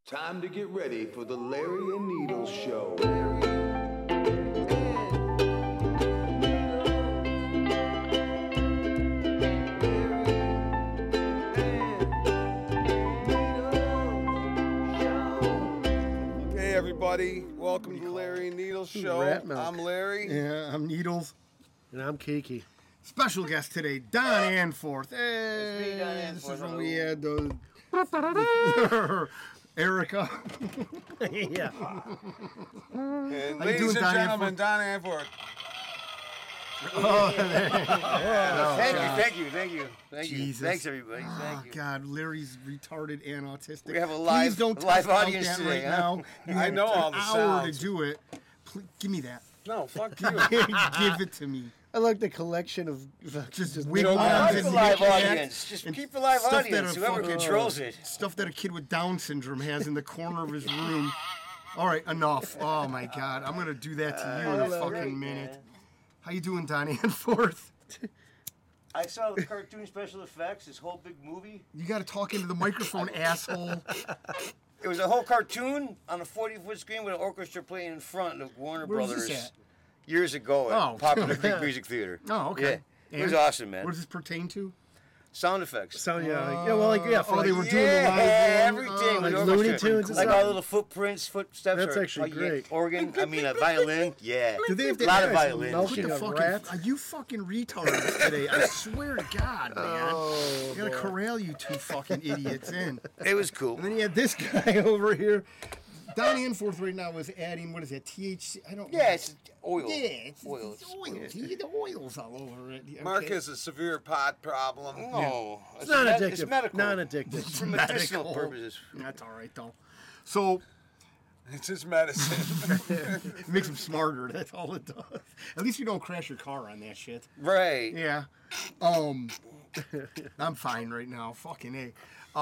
Time to get ready for the Larry and Needles Show. Hey everybody, welcome to the Larry and Needles Show. I'm Larry. Yeah, I'm Needles. And I'm Kiki. Special guest today, Don Anforth. Hey, this is when we had Erica. Yeah. And How you ladies doing, and Don gentlemen, Don Anforth. Thank you. Jesus. Thanks, everybody. Oh, Thank you. God, Larry's retarded and autistic. We have a Please live- don't live test out audience that today, right huh? now. You I have know all an the hour sounds. to do it. Please, give me that. No, fuck you. Give it to me. I like the collection of Just know, wiggle I I like like and the live knick-knack audience. Just and keep the live stuff that audience. a Whoever fucking- controls it. Stuff that a kid with Down syndrome has in the corner of his room. All right, enough. Oh my God, I'm gonna do that to you in a Hello, fucking great, minute. man. How you doing, Don Anforth? I saw the cartoon special effects, this whole big movie. You got to talk into the microphone, asshole. It was a whole cartoon on a 40-foot screen with an orchestra playing in front of Warner Where's Brothers this at? years ago at Oh. Popular Greek Music Theater. Oh, okay. Yeah. It was And awesome, man. What does this pertain to? Sound effects. So yeah, for Oh, they like, were doing the live one? everything. Oh, with like orchestra. Looney Tunes and like stuff? all little footprints, footsteps. That's or, actually great. Organ, a violin. Yeah. Do they have to a lot of have violins. Melching Put the of fucking, rats? are you fucking retards today? I swear to God, man. Oh, I gotta corral you two fucking idiots in. It was cool. And then you had this guy over here. Don Anforth right now is adding, what is that, THC? I don't know. Yeah, it's oil. Yeah, it's oil. oils. He the oils all over it. Okay. Mark has a severe pot problem. No, it's not addictive. It's medical. Non-addictive. For medicinal Medical. purposes. That's all right, though. So, It's his medicine. it makes him smarter. That's all it does. At least you don't crash your car on that shit. Right. Yeah. I'm fine right now. Fucking A.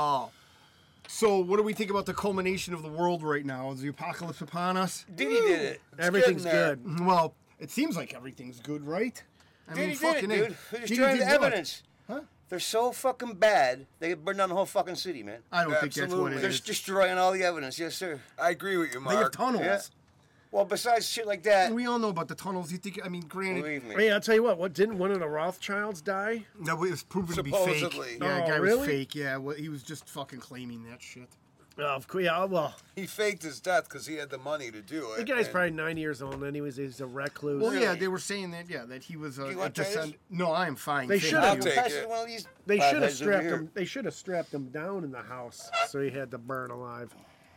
So, what do we think about the culmination of the world right now? Is the apocalypse upon us? Diddy did it. Everything's getting there. good. Well, it seems like everything's good, right? I Diddy did it, fucking A. dude. They're Diddy destroying did the what? evidence. Huh? They're so fucking bad, they could burn down the whole fucking city, man. I don't think that's what it They're is. destroying all the evidence. Yes, sir. I agree with you, They have Mark. tunnels. Yeah. Well, besides shit like that, We all know about the tunnels. You think? I mean, granted, believe me. Hey, I'll tell you what didn't one of the Rothschilds die? that was proven to be Supposedly. fake. Yeah, Oh, the guy was really? fake. Yeah, well, he was just fucking claiming that shit. Of course, yeah, well, He faked his death because he had the money to do it. the guy's and probably 90 years old anyways. He's a recluse. Well, yeah, Really? they were saying that. Yeah, that he was you a want to try descendant. No, I am fine. They Thank should I'll have. you. take Pass it. one of these They five should have heads over strapped here. him. They should have strapped him down in the house, so he had to burn alive.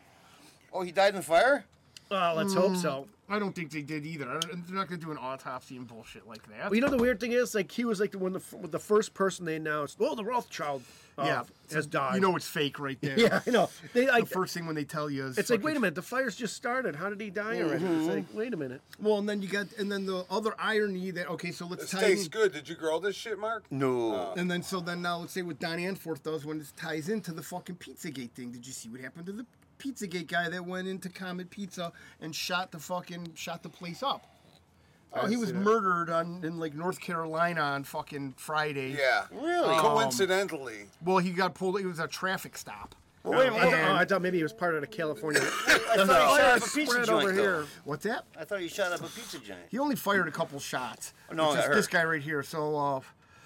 Oh, he died in the fire? Oh, let's hope so. I don't think they did either. They're not going to do an autopsy and bullshit like that. Well, you know the weird thing is, like he was like the first person they announced. Oh, the Rothschild has died. You know it's fake right there. Yeah, I know. They The like. first thing when they tell you is It's like, fucking- wait a minute, the fire's just started. How did he die already? It's like, wait a minute. Well, and then the other irony that okay, so let's This tie tastes in. good. Did you grow this shit, Mark? No. And then now let's say what Don Anforth does when this ties into the fucking Pizzagate thing. Did you see what happened to the Pizzagate guy that went into Comet Pizza and shot the place up? Oh, he was murdered in like North Carolina on fucking Friday. Yeah. Really? Coincidentally. Well, he got pulled. It was a traffic stop. Well, wait a minute. I thought maybe he was part of the California. I thought he shot up a pizza spread joint, over though. here. What's that? I thought he shot up a pizza giant. He only fired a couple shots. No, which that is hurt. this guy right here. So,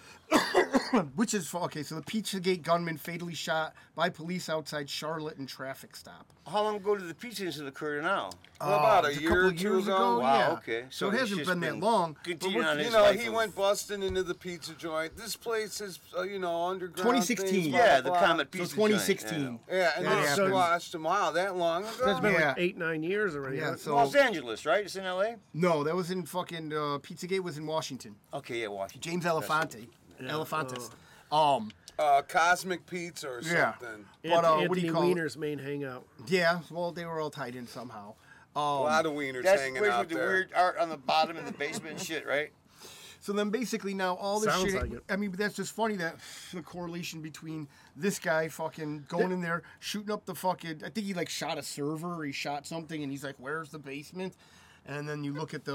which is okay. So the Pizzagate gunman fatally shot by police outside Charlotte in traffic stop. How long ago did the pizza incident occur now? About a It's year couple or of two years ago. Wow, yeah. okay. So it he's hasn't just been that long. but Continuing on we're- his You know, life he of- went busting into the pizza joint. This place is, underground. 2016. things, blah, Yeah, the blah. Comet So pizza 2016. joint. Yeah, and That they happened. squashed him. Wow, that long ago? That's been Yeah. like 8-9 years already. Yeah, Huh? so Los Angeles, right? It's in L.A.? no, that was in fucking Pizzagate was in Washington. Okay, yeah, Washington. James Elefante, Elefantis. Cosmic Pizza or Yeah. something. But Anthony what do you call it? Weiner's main hangout. Yeah, well, they were all tied in somehow. A lot of wieners That's hanging the out with the there. weird art on the bottom and the basement and shit, right? So then basically now all this Sounds shit. like it. I mean, but that's just funny that the correlation between this guy fucking going in there, shooting up the fucking. I think he like shot a server or he shot something and he's like, where's the basement? And then you look at the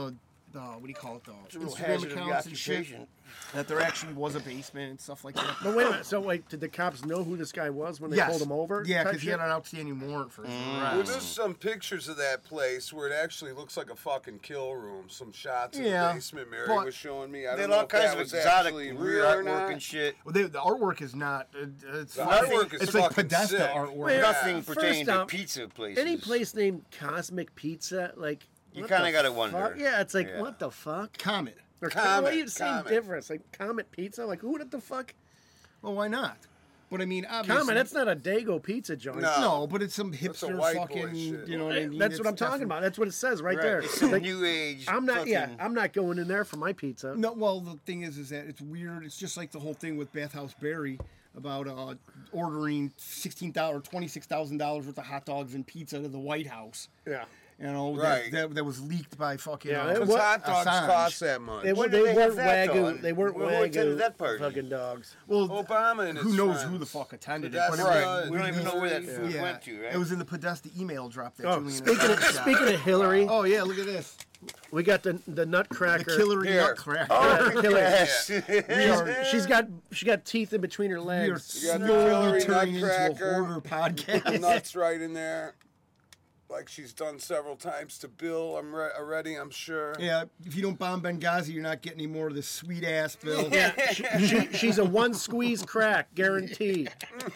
what do you call it, the It's a real Instagram hazard of the accounts and shit, occupation. that there actually was a basement and stuff like that. But wait a minute. So, like, did the cops know who this guy was when they pulled him over? Yeah, type because he shit? had an outstanding warrant for his Well, arrest. there's some pictures of that place where it actually looks like a fucking kill room. Some shots in Yeah, the basement Mary but was showing me. I They don't had know all if kinds that of was exotic actually weird real or artwork not. and shit. Well, the artwork is not. It's The nothing- artwork is it's like fucking Podesta sick. artwork. Yeah. Nothing First pertaining to off, pizza places. Any place named Cosmic Pizza, like You what kinda the gotta wonder. fuck? Yeah, it's like Yeah. what the fuck? Comet. Or Comet, same Comet. difference. Like Comet Pizza, like who the fuck? Well, why not? But I mean, obviously, Comet, that's not a Dago pizza joint. No. no, but it's some a hipster white boy fucking. shit. You know what I mean? That's what I'm It's talking definitely- about. That's what it says right, there. It's some Like, new age. I'm not. Yeah, fucking- I'm not going in there for my pizza. No, well, the thing is that it's weird. It's just like the whole thing with Bathhouse Berry about ordering $16,000 or $26,000 worth of hot dogs and pizza to the White House. Yeah. You know, Right. that was leaked by fucking. Yeah, it Because What? hot dogs Assange. cost that much. They, When they did they weren't have that wagyu. done? They weren't Who attended wagyu that party? fucking dogs. Well, Obama and his who knows friends. who the fuck attended That's it? right. We don't even know where that food Yeah. went to, right? It was in the Podesta email drop that Oh, Julian speaking of, Assange got. speaking of Hillary, Oh yeah, look at this. we got the The Nutcracker. Hillary Here. Nutcracker. Oh, Hillary. yes. She's got teeth in between her We are legs. got the slowly Hillary turning into a Nutcracker. hoarder podcast. Nuts right in there, like she's done several times to Bill. Already, I'm sure. Yeah, if you don't bomb Benghazi, you're not getting any more of this sweet ass bill. She's a one squeeze crack, guaranteed.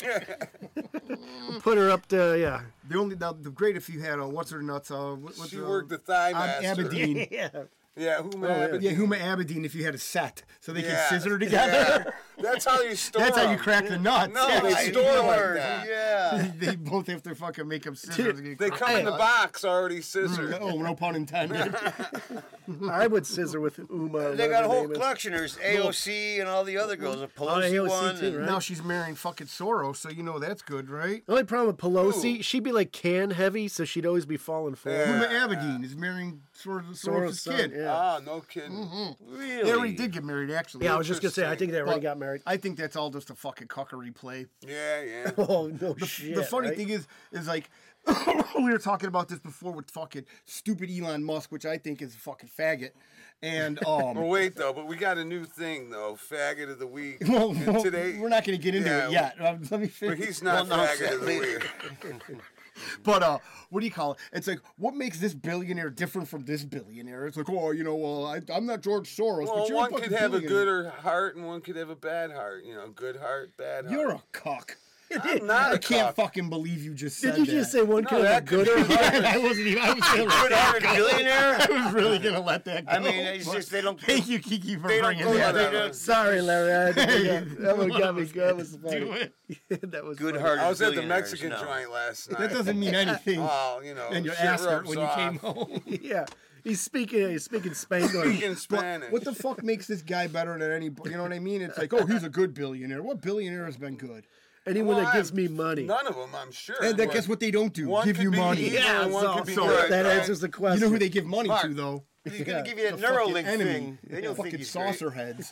Put her up to The great if you had what's her nuts? What's She her, worked the thigh master. Aberdeen. yeah. Yeah, who Yeah, Huma Aberdeen. If you had a set, so they Yeah. can scissor together. Yeah. That's how you store. That's how you them. crack the nuts. No, Yeah. they I store like know, that. Yeah. They both have to fucking make them scissors. They come in the box already scissored. Oh, no pun intended. I would scissor with Uma. They got a whatever her whole name is. collection. There's AOC and all the other girls. A Pelosi AOC one. too, and- right? Now she's marrying fucking Soros, so you know that's good, right? The only problem with Pelosi, Ooh. she'd be like can heavy, so she'd always be falling for Yeah. him. Huma Aberdeen is marrying Soros' Soros' kid. son, yeah. Ah, no kidding. Really? They already did get married, actually. Yeah, I was just gonna say, I think they already But got married. I think that's all just a fucking cuckery play. Yeah, yeah. Oh no shit! The funny right? thing is like we were talking about this before with fucking stupid Elon Musk, which I think is a fucking faggot. And Well, wait though, but we got a new thing though. Faggot of the week. well, And today, we're not going to get into Yeah, it yet. Let me but finish. he's not Well, no, faggot of the later. week. But what do you call it? It's like, what makes this billionaire different from this billionaire? It's like, oh, you know, well, I'm not George Soros, Well, but you're one a fucking could have a billionaire. good heart and one could have a bad heart. You know, good heart, bad heart. You're a cuck. I'm not I a can't cock. fucking believe you just said Did you just that. say one No, could have a that could gooder be- heart? I wasn't even. I was gonna let Good-hearted that go. billionaire? I was really gonna let that go. I mean, it's just they don't. Thank you, Kiki, for They don't bringing go that there. up. They don't- Sorry, Larry. That one got me. That was funny. Do it. That was Good funny. heart. I was at the Billionaires, Mexican no. joint last night. That doesn't mean anything. Oh, you know, And your shit ass hurt rubs when you off. came home. Yeah, he's speaking Spanglish. Speaking Spanish. What the fuck makes this guy better than anybody? You know what I mean? It's like, oh, he's a good billionaire. What billionaire has been good? Anyone Well, that gives I'm- me money. None of them, I'm sure. And but guess what they don't do? one Give could you be money. evil Yeah, and one could be so good. that right? answers the question. You know who they give money Mark. to, though? He's gonna give you that The fucking Neuralink enemy. thing. Then you'll think Fucking he's great. saucer heads.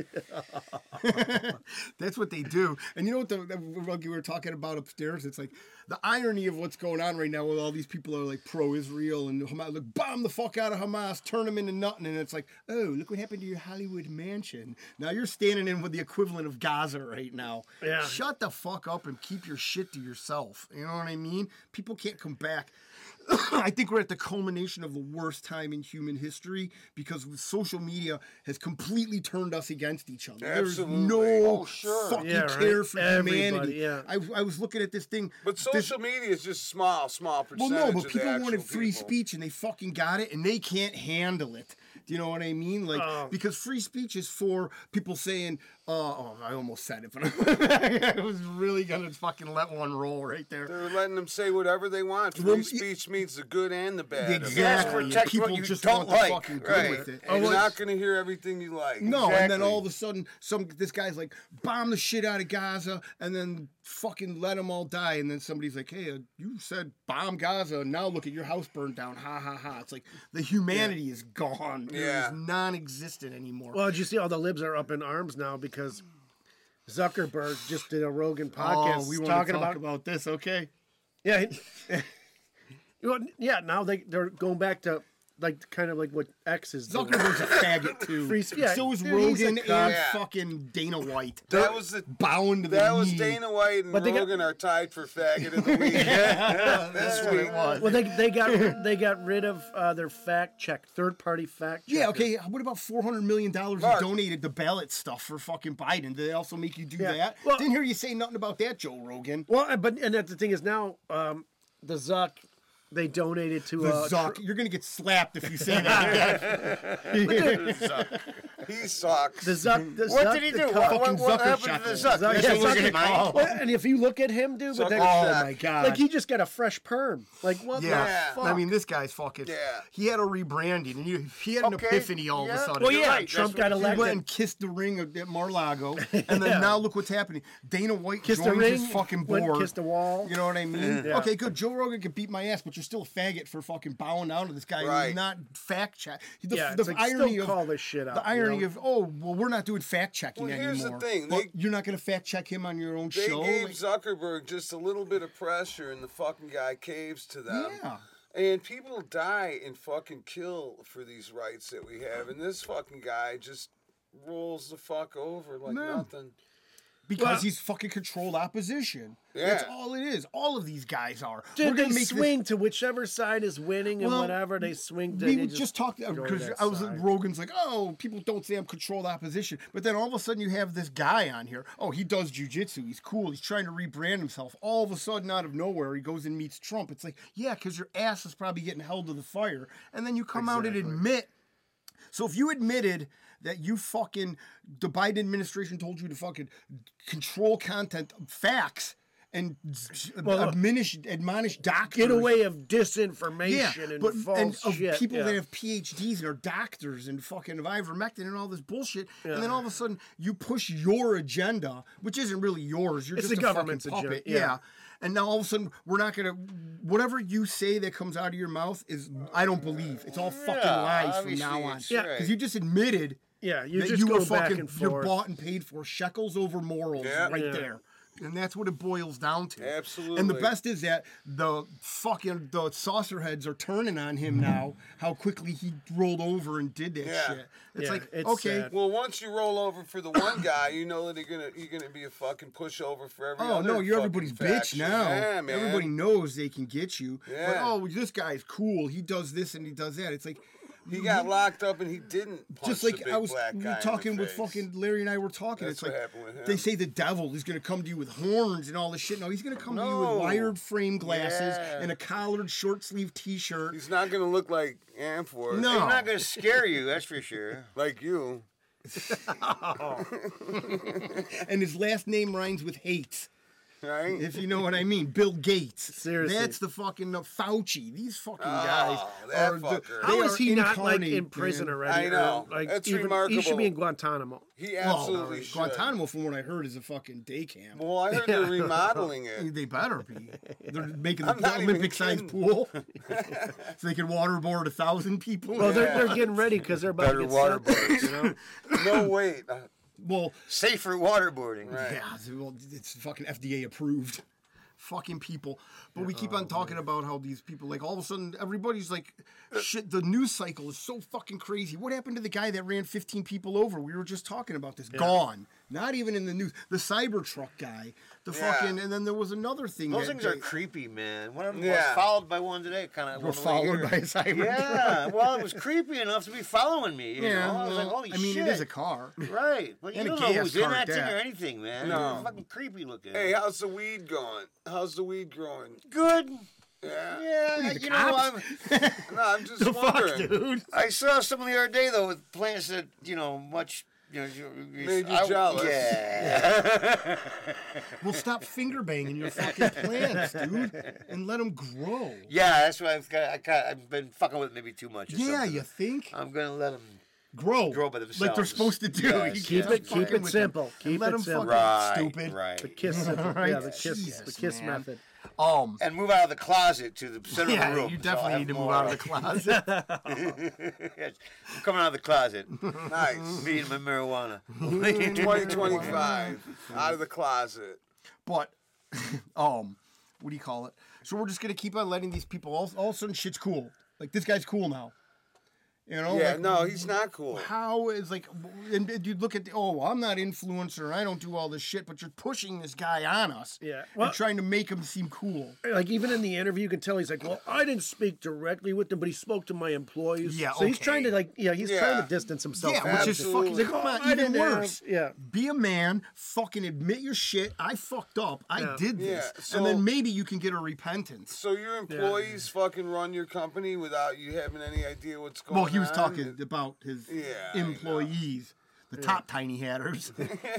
That's what they do. And you know what we were talking about upstairs? It's like the irony of what's going on right now with all these people are like pro-Israel and Hamas, like bomb the fuck out of Hamas, turn them into nothing. And it's like, oh, look what happened to your Hollywood mansion. Now you're standing in with the equivalent of Gaza right now. Yeah. Shut the fuck up and keep your shit to yourself. You know what I mean? People can't come back. I think we're at the culmination of the worst time in human history because social media has completely turned us against each other. Absolutely. There's no Oh, sure. fucking Yeah, right. care for Everybody, humanity. yeah. I was looking at this thing. But social media is just small Well, percentage no, but of people the actual wanted free people. speech and they fucking got it and they can't handle it. Do you know what I mean? Like, because free speech is for people saying, oh, I almost said it, but I was really going to fucking let one roll right there. They're letting them say whatever they want. Well, Free speech means the good and the bad. of it. Exactly. protect People what you just don't want the like, fucking good right. with it. And you're like- not going to hear everything you like. No, and then Exactly. all of a sudden, this guy's like, bomb the shit out of Gaza, and then fucking let them all die. And then somebody's like, hey, you said bomb Gaza, and now look at your house burned down. Ha ha ha. It's like the humanity is gone. Yeah. It is non-existent anymore. Well, did you see all the libs are up in arms now because Zuckerberg just did a Rogan podcast we want talking to talk about about this, okay? yeah. Well, yeah, now they're going back to like kind of like what X is doing. Zuckerberg's a faggot too. So is Dude, Rogan he's a and cunt. fucking Dana White. That was the Bound to the That was knee. Dana White and But they got- Rogan are tied for faggot of the week. That's what it was. Well, they got rid of their fact check, third party fact check. Yeah, okay. What about $400 million you Mark. donated to ballot stuff for fucking Biden? Did they also make you do Yeah. that? Well- Didn't hear you say nothing about that, Joe Rogan. Well, and that's the thing is now the Zuck they donated to The Zuck. You're going to get slapped if you say that again. He sucks. the Zuck. The What Zuck, did he the do? co- What Zucker happened to shackle. the Zuck? Zuck- That's yeah, what we're Zucker- gonna call Well, and if you look at him, dude, but Zucker then, Oh Shack. my god! like he just got a fresh perm. Like what yeah. the fuck? I mean, this guy's fucking. Yeah. He had a rebranding, and he had an Okay, epiphany all of a yeah. sudden. well, You're yeah, right, Trump that's got what He went elected. and kissed the ring at Mar-a-Lago, and then Yeah. now look what's happening. Dana White Kissed the joins ring, his fucking went and board. kissed the wall. You know what I mean? Yeah. Okay, good. Joe Rogan can beat my ass, but you're still a faggot for fucking bowing down to this guy Right. who's not fact check. Yeah, it's like, still call this shit out, The irony you know? of well, we're not doing fact checking Well, anymore. here's the thing, Well, they- you're not going to fact check him on your own They show. gave Like, Zuckerberg just a little bit of pressure, and the fucking guy caves to them. yeah. And people die and fucking kill for these rights that we have, and this fucking guy just rolls the fuck over like No. nothing. Because Well- he's fucking controlled opposition. Yeah. That's all it is. All of these guys are. Dude, We're gonna they make swing to whichever side is winning and Well, whatever they swing to. We they would just talk go to because that I was side. Rogan's like, oh, people don't say I'm controlled opposition, but then all of a sudden you have this guy on here. Oh, he does jujitsu. He's cool. He's trying to rebrand himself. All of a sudden, out of nowhere, he goes and meets Trump. It's like, yeah, because your ass is probably getting held to the fire, and then you come out and admit. So if you admitted that you fucking the Biden administration told you to fucking control content, facts, and admonish doctors. get away of disinformation and false of shit. people yeah. that have PhDs and are doctors and fucking ivermectin and all this bullshit, and then all of a sudden you push your agenda, which isn't really yours. You're It's just the a government's fucking puppet. agenda, yeah. And now all of a sudden we're not gonna whatever you say that comes out of your mouth is I don't believe. It's all fucking lies from obviously now on. it's Yeah, Because you just admitted Yeah, you that just you go were back fucking and forth. you're bought and paid for shekels over morals right Yeah. there. And that's what it boils down to. Absolutely. And the best is that the saucer heads are turning on him now. How quickly he rolled over and did that Yeah. shit. It's Yeah, like it's okay, sad. Well, once you roll over for the one guy, you know that you're gonna be a fucking pushover for every oh other no, you're fucking everybody's bitch faction. now. Yeah, man. Everybody knows they can get you. But Yeah. oh, this guy's cool. He does this and he does that. It's like He got locked up and he didn't punch just the like big I was black we guy were in talking the with face. fucking Larry and I were talking. That's It's what like happened with him. they say the devil is gonna come to you with horns and all this shit. No, he's gonna come to you No. with wired frame glasses Yeah. and a collared short sleeve T-shirt. He's not gonna look like Amphor. No. He's not going to scare you, that's for sure. Like you. And his last name rhymes with hate. Right? If you know what I mean, Bill Gates. Seriously. That's the fucking Fauci. These fucking guys that are. fucker. How they is are he not like incarnate, in prison man. already? I know. Or, like, That's even, He should remarkable. be in Guantanamo. He Well, absolutely should. Guantanamo, from what I heard, is a fucking day camp. Well, I heard they're remodeling it. They better be. They're making I'm the not even Olympic-sized kidding. pool, so they can waterboard 1,000 people. Well, they're getting ready because they're about Better to get waterboards, sentenced, you know? No, wait. well, Safer waterboarding. Right. yeah, well, it's fucking FDA approved. Fucking people. But we keep on talking about how these people, like, all of a sudden, everybody's like, shit, the news cycle is so fucking crazy. What happened to the guy that ran 15 people over? We were just talking about this. Gone. Not even in the news. The Cybertruck guy. The Yeah. fucking, and then there was another thing. Those that things are they- creepy, man. One of them Yeah. was followed by one today. Kind of Were followed by a Cybertruck. Yeah, well, it was creepy enough to be following me. You Yeah, know? I was like, well, holy I mean, shit. it is a car. Right, but you And a don't know gas who's in car that at thing that. or anything, man. No. It's fucking creepy looking. Hey, how's the weed going? How's the weed growing? Good. Yeah. Yeah, the you know, cops? No, I'm just wondering. Dude. I saw someone the other day though with plants that much. Made you jealous. Yeah. Well, stop finger banging your fucking plants, dude, and let them grow. Yeah, that's why I've been fucking with it maybe too much. Or Yeah, something. you think? I'm gonna let them. Grow Grow by like they're themselves. supposed to do. Yes, You keep can't it- fucking keep it with simple. them. Keep Let it them simple. fucking Right, stupid. right. The kiss, Right. yeah, the kiss Jesus, man. method. And move out of the closet to the center of Yeah, the room. you so I'll definitely have need to move more. out of the closet. Yes, I'm coming out of the closet. Nice. Me and my marijuana. 2025. Out of the closet. But, what do you call it? So we're just gonna keep on letting these people. All of a sudden, shit's cool. Like this guy's cool now. You know? Yeah, like, no, he's not cool. How is like, and you look at, well, I'm not influencer, I don't do all this shit, but you're pushing this guy on us. Yeah. Well, Well- trying to make him seem cool. Like even in the interview, you can tell he's like, "Well, I didn't speak directly with them, but he spoke to my employees." Yeah, so he's okay. trying to like, he's Yeah. trying to distance himself. Yeah, from which it. is Absolutely. fucking, He's come like, on, I even didn't have- worse. yeah. Be a man, fucking admit your shit. I fucked up. I Yeah. did this. Yeah, so- and then maybe you can get a repentance. So your employees fucking run your company without you having any idea what's going on? Well, he was talking about his Yeah, I know. employees, the top tiny hatters,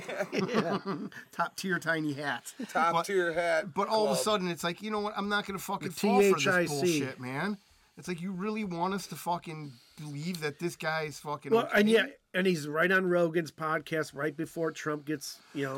top tier tiny hats, Top But- tier hat. But all of a club. sudden, it's like, you know what? I'm not gonna fucking The fall for this THIC. bullshit, man. It's like you really want us to fucking believe that this guy is fucking. Well, okay? and yeah, and he's right on Rogan's podcast right before Trump gets,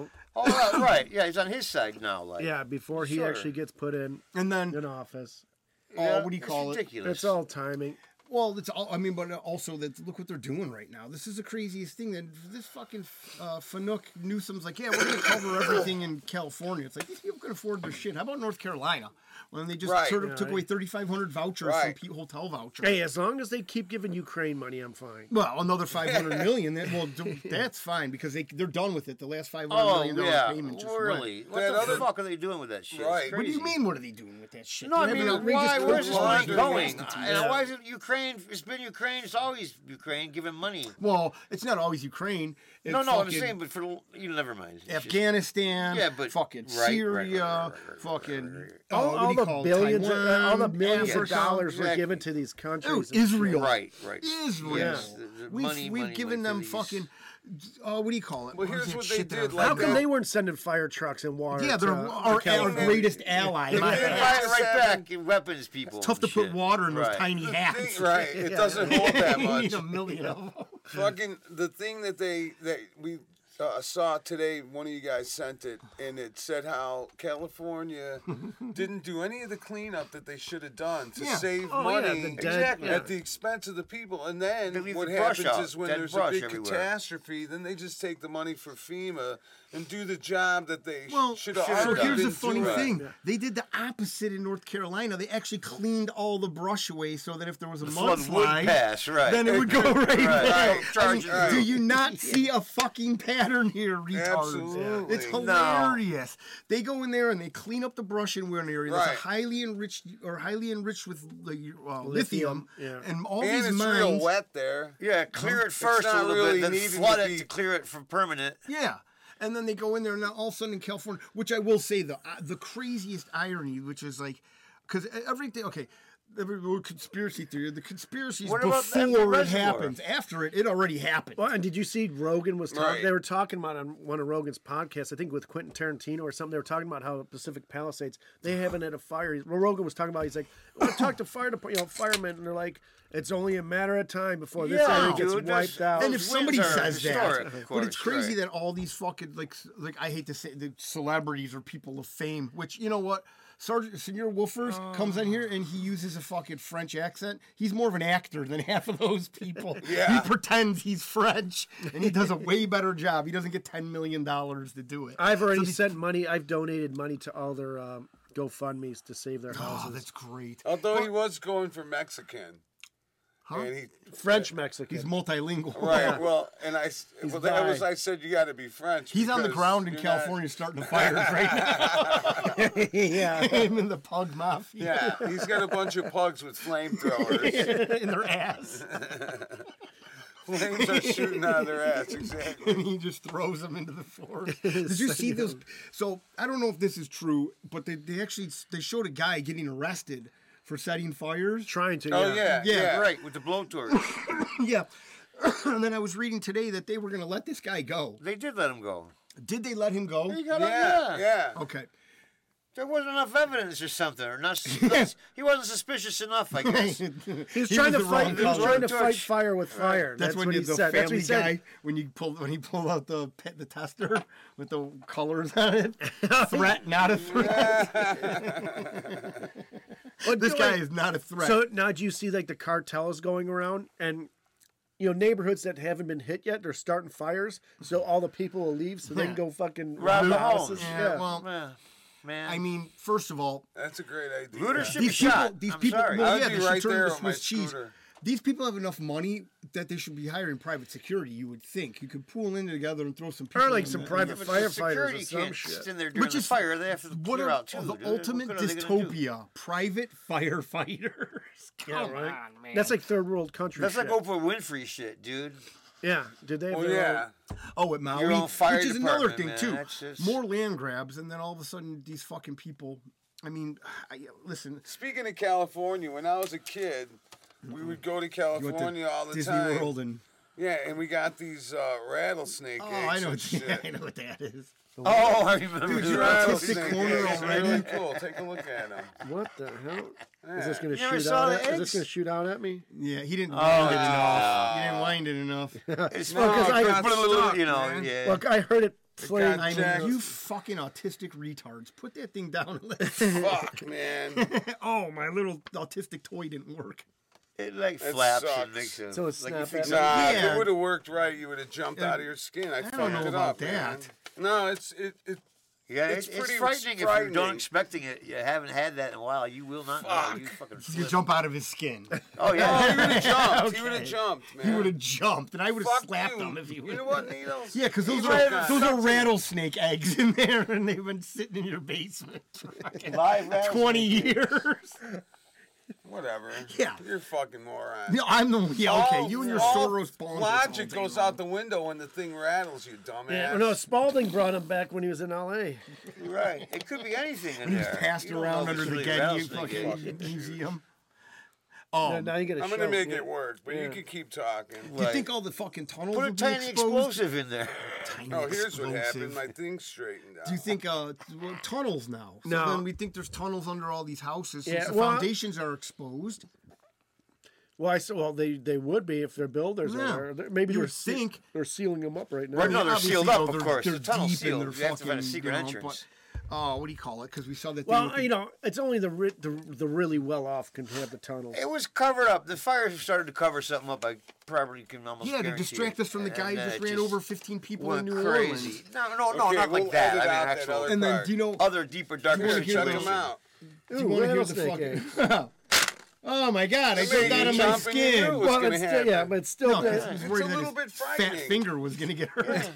Oh, right. Yeah, he's on his side now. Like, before he Sure. actually gets put in and then office. Yeah, what do you it's call it? ridiculous. It's all timing. Well, it's all. I mean, but also that look what they're doing right now. This is the craziest thing. That this fucking Fanuc Newsom's like, yeah, we're gonna cover everything in California. It's like these people can afford their shit. How about North Carolina? When they just Right. sort of Yeah, took away 3,500 vouchers Right. from hotel vouchers. Hey, as long as they keep giving Ukraine money, I'm fine. Well, another 500 million. That's fine because they're done with it. The last $500 Oh, million yeah. payment just went. Really? What That the other- fuck are they doing with that shit? It's Right. What do you crazy. mean? What are they doing with that shit? No, I They have mean, an outrageous why? Where's this money laundering going? institute. And why is it Ukraine? It's been Ukraine. It's always Ukraine giving money. Well, it's not always Ukraine. It's No, I'm fucking saying, but for you never mind. It's just- Afghanistan, Yeah, but- fucking right, Syria, right. fucking All, what all do you the call it? billions, all the Taiwan, millions of Africa. dollars were Exactly. given to these countries. Dude, Israel. Right. Israel. Yes, the money We've given went to them these- fucking. What do you call it? Well, is here's that what they shit that did, I'm like, How fucking- come they weren't sending fire trucks and water? Yeah, they're to our California? greatest ally. They My did ass. buy Right, right back in weapons, people. Tough to and put shit. water in those Right. tiny hats. Thing- right. It doesn't hold that You much. need a million of them. Fucking the thing that we saw today, one of you guys sent it, and it said how California didn't do any of the cleanup that they should have done to Yeah. save Oh, yeah, money the dead- Exactly. at the expense of the people. And then They leave what the brush happens out, is when dead there's a brush big everywhere. catastrophe, then they just take the money for FEMA and do the job that they Well, should have so already here's the been funny doing. thing. They did the opposite in North Carolina. They actually cleaned all the brush away so that if there was a flood would mudslide, pass, right. then it would go right Right. back. Charges I mean, do you. you not see a fucking pattern here, retards? Absolutely. It's No. hilarious. They go in there and they clean up the brush in one area that's Right. highly enriched with lithium, yeah. and all And these it's mines. real wet there. Yeah, clear it first a not little really bit, then needed flood to it be- to clear it for permanent. Yeah. And then they go in there, and now all of a sudden in California, which I will say, the craziest irony, which is like, because everything, okay, every conspiracy theory, the conspiracies What about the before it reservoir? happens. After it already happened. Well, and did you see Rogan was talking? Right. They were talking about on one of Rogan's podcasts, I think with Quentin Tarantino or something. They were talking about how Pacific Palisades they haven't had a fire. Well, Rogan was talking about. He's like, I talked to firemen, and they're like, it's only a matter of time before this Yeah, area gets dude, that's- wiped out. And if Those somebody wins are says historic, that, of but it's course, crazy right. that all these fucking like I hate to say the celebrities or people of fame, which you know what, Sergeant Senor Wolfers comes in here and he uses a fucking French accent. He's more of an actor than half of those people. Yeah. He pretends he's French and he does a way better job. He doesn't get $10 million to do it. I've already sent money. I've donated money to all their GoFundMes to save their Oh, houses. that's great. Although he was going for Mexican. Huh? And he French Mexican. He's multilingual. Right. Well, and I bi. said you got to be French. He's on the because ground in you're California starting the fires right now. yeah. Him and the pug mafia Yeah, he's got a bunch of pugs with flamethrowers. in their ass. Flames are shooting out of their ass. Exactly. And he just throws them into the forest. Did you see those? So I don't know if this is true, but they actually showed a guy getting arrested for setting fires. Trying to. Oh Yeah. yeah. Right, with the blowtorch. Yeah. And then I was reading today that they were going to let this guy go. They did let him go. Did they let him go? He got Yeah. Yeah. Okay. There wasn't enough evidence or something, or not. He wasn't suspicious enough, I guess. He was trying to the fight. wrong He was color. trying to fight Torch. fire with fire. That's when what you he the said. That's what family he said. guy when he pulled out the tester with the colors on it. Threat, not a threat. But This do guy like- is not a threat. So now do you see like the cartels going around and neighborhoods that haven't been hit yet, they're starting fires, so all the people will leave so they can go fucking Rob the houses. homes. Yeah, well, Man. I mean, first of all, That's a great idea. Looters should be these people, shot. these I'm people, sorry. well, I'd yeah, be they should right turn there into with my Swiss cheese. scooter. These people have enough money that they should be hiring private security. You would think you could pool in together and throw some people. Or like in some there. private But the firefighters security or some can't shit. sit in there during Which the is fire. They have to What clear are out too. the dude. ultimate What are they gonna do? dystopia? Private firefighters. Yeah, Come right. on, man. That's like third world country. That's shit. like Oprah Winfrey shit, dude. Yeah. Did they have Well, their yeah. Oh, at Maui, Your own fire which is another department, thing man. too. That's just- More land grabs, and then all of a sudden, these fucking people. I mean, listen. Speaking of California, when I was a kid, we would go to You went to California all the Disney time. World and Yeah, and we got these rattlesnake oh, eggs I know, and shit. I know what that is. Oh, I remember. Dude, that. you're Rattlesnake autistic corner eggs. They're already. really cool. Take a look at them. What the hell? Is this Yeah. gonna You never shoot saw out? the Is this eggs? gonna shoot out at me? Yeah, he didn't Oh, wind it it's enough. He didn't wind it enough. It's No, fun 'cause it I got put a little, stuck, you know, man. yeah. Look, I heard it flaring. got I Jack- mean, you fucking autistic retards. Put that thing down. And let Fuck, man. oh, my little autistic toy didn't work. It like That flaps sucks. and makes a, So it's like snap you fix at me. Nah, if Yeah. it would have worked right, you would have jumped out of your skin. I fucked don't know it about up, man. that. No, it Yeah, It's it's pretty frightening if you frightening. don't expecting it. You haven't had that in a while. You will not know. You fucking You flip. jump out of his skin. Oh Oh, yeah. he would have jumped. Okay. He would have jumped, man. He would have jumped, and I would have Fuck slapped you. him if he would. You know what, Needles? Yeah, because those He would've are got- rattlesnake eggs in there, and they've been sitting in your basement for fucking Live rattlesnake 20 years. Whatever. Yeah. You're a fucking moron. No, I'm the okay. All- You and your all Soros bonds. logic goes out the window when the thing rattles, you dumbass. Yeah, well, no, Spalding brought him back when he was in L.A. Right. It could be anything in He was there. passed You don't around know if under it's the really Getty rattlesnake eggs. fucking museum. Now you get a I'm show. gonna make yeah. it work, but you can keep talking. Do you think all the fucking tunnels Put a would be tiny exposed? explosive in there. Tiny Oh, here's what explosive. happened. My thing's straightened out. Do you think well, tunnels now? So No. then we think there's tunnels under all these houses since Yeah, the well- foundations are exposed. Well, they would be if they're builders. Yeah. Are there. Maybe You they're would think. they're sealing them up right now. Right, no, they're Obviously, sealed though, up, of they're- course. they're The tunnel's deep in sealed. their You have to find a fucking, secret you know, entrance. What do you call it? Because we saw that. Well, thing with you know, it's only the really well off can have the tunnels. It was covered up. The fire started to cover something up. I probably can almost yeah, to guarantee distract it. us from the guy And who then just it ran over 15 people in went New crazy. Orleans. No, Okay, not we'll like that. edit I mean, out that actual other And then, part. do you know? other deeper, darker wanna hear Check those- them out. Do you want to hear the rattlesnake fucking? Oh my God! I That jumped made out you of my jump and you skin. knew it was Well, gonna it's still, happen. yeah, but it's still. No, because I was It's worried a that little his bit fat frightening. finger was gonna get hurt.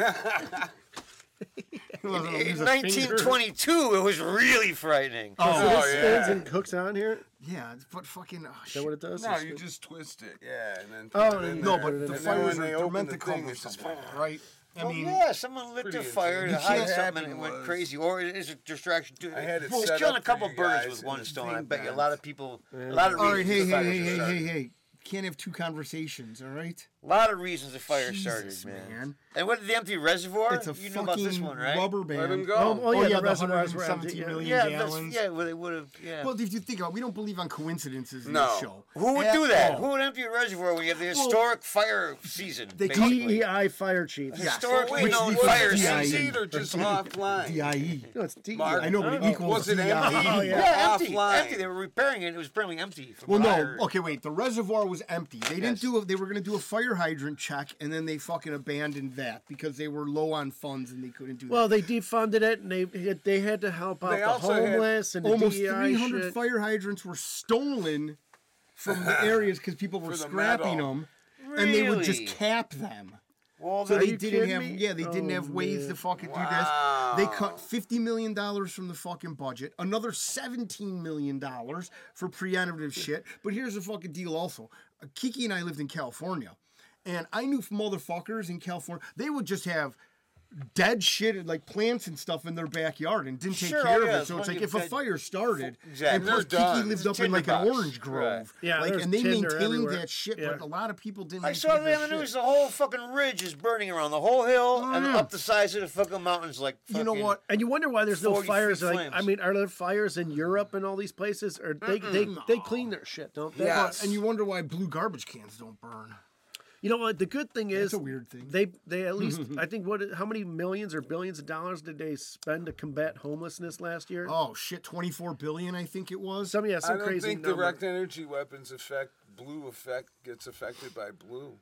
He wasn't gonna In lose a finger. 1922, it was really frightening. So Oh, this yeah. spins and cooks on here. yeah, but fucking. Oh, Is that shit. what it does? No, It's- you just twist it. Yeah, and then Oh, put it in No, there. but And the then fires when are they they're open meant the to thing, cover it's just something, right? I Well, mean, yeah, someone lit pretty the fire to intense. hide How something happy and it went was. crazy, or it is a distraction too. I had it It's set killing up a couple for you birds guys with in one the stone. I thing bet you a bent. lot of people, a lot of all right, reasons hey, the hey, fire hey, started. hey, hey. Can't have two conversations, all right? A lot of reasons the fire Jesus, started, man. man. And what, the empty reservoir? It's a you know about this fucking one, right? rubber band. Let him go. Oh, yeah, yeah, the the reservoirs were empty. 117 Yeah. million Yeah, gallons. well, they would have. Yeah. Well, if you think about it, we don't believe on coincidences in No. this show. Who would At do that? all. Who would empty a reservoir when you have the historic fire season? They basically? DEI fire chief. Yeah. Historically Wait, known was fire it DIE. season. emptied or just offline? DIE. No, it's DEI. Mark, I know, but it equals Was it DIE. empty? Oh, Yeah, empty. Offline. Empty. They were repairing it. It was apparently empty. From Well, what I no. heard. Okay, wait. The reservoir was empty. They didn't Yes. do it. They were going to do a fire hydrant check, and then they fucking abandoned that because they were low on funds and they couldn't do Well, that. they defunded it, and they had to help out They the also had homeless and the Almost DEI 300 shit. fire hydrants were stolen from the areas because people were For the scrapping metal. them, and they would just Really? cap them. Well, So Are they you didn't kidding have, me? yeah, they didn't Oh, have ways man. to fucking do this. Wow. They cut $50 million from the fucking budget, another $17 million for preemptive shit. But here's the fucking deal also. Kiki and I lived in California, and I knew motherfuckers in California, they would just have dead shit, like plants and stuff in their backyard and didn't take Sure, care oh, of yeah, it. So as it's long like as if a that- fire started, Exactly. and plus They're Kiki done. lived It's a up in like an tinderbox. orange grove. Right. Yeah, like, there's and they tinder maintained everywhere. that shit, Yeah. but a lot of people didn't I maintain saw that the news. shit. The whole fucking ridge is burning around the whole hill and yeah. up the sides of the fucking mountains. Like You know fucking- what? And you wonder why there's no 40 fires. feet Like, flames. I mean, are there fires in Europe and all these places? Or they clean their shit, don't they? Yes. And you wonder why blue garbage cans don't burn. You know what? The good thing is a weird thing. They at least I think how many millions or billions of dollars did they spend to combat homelessness last year? Oh shit, 24 billion I think it was. Some I don't crazy think number. direct energy weapons gets affected by blue.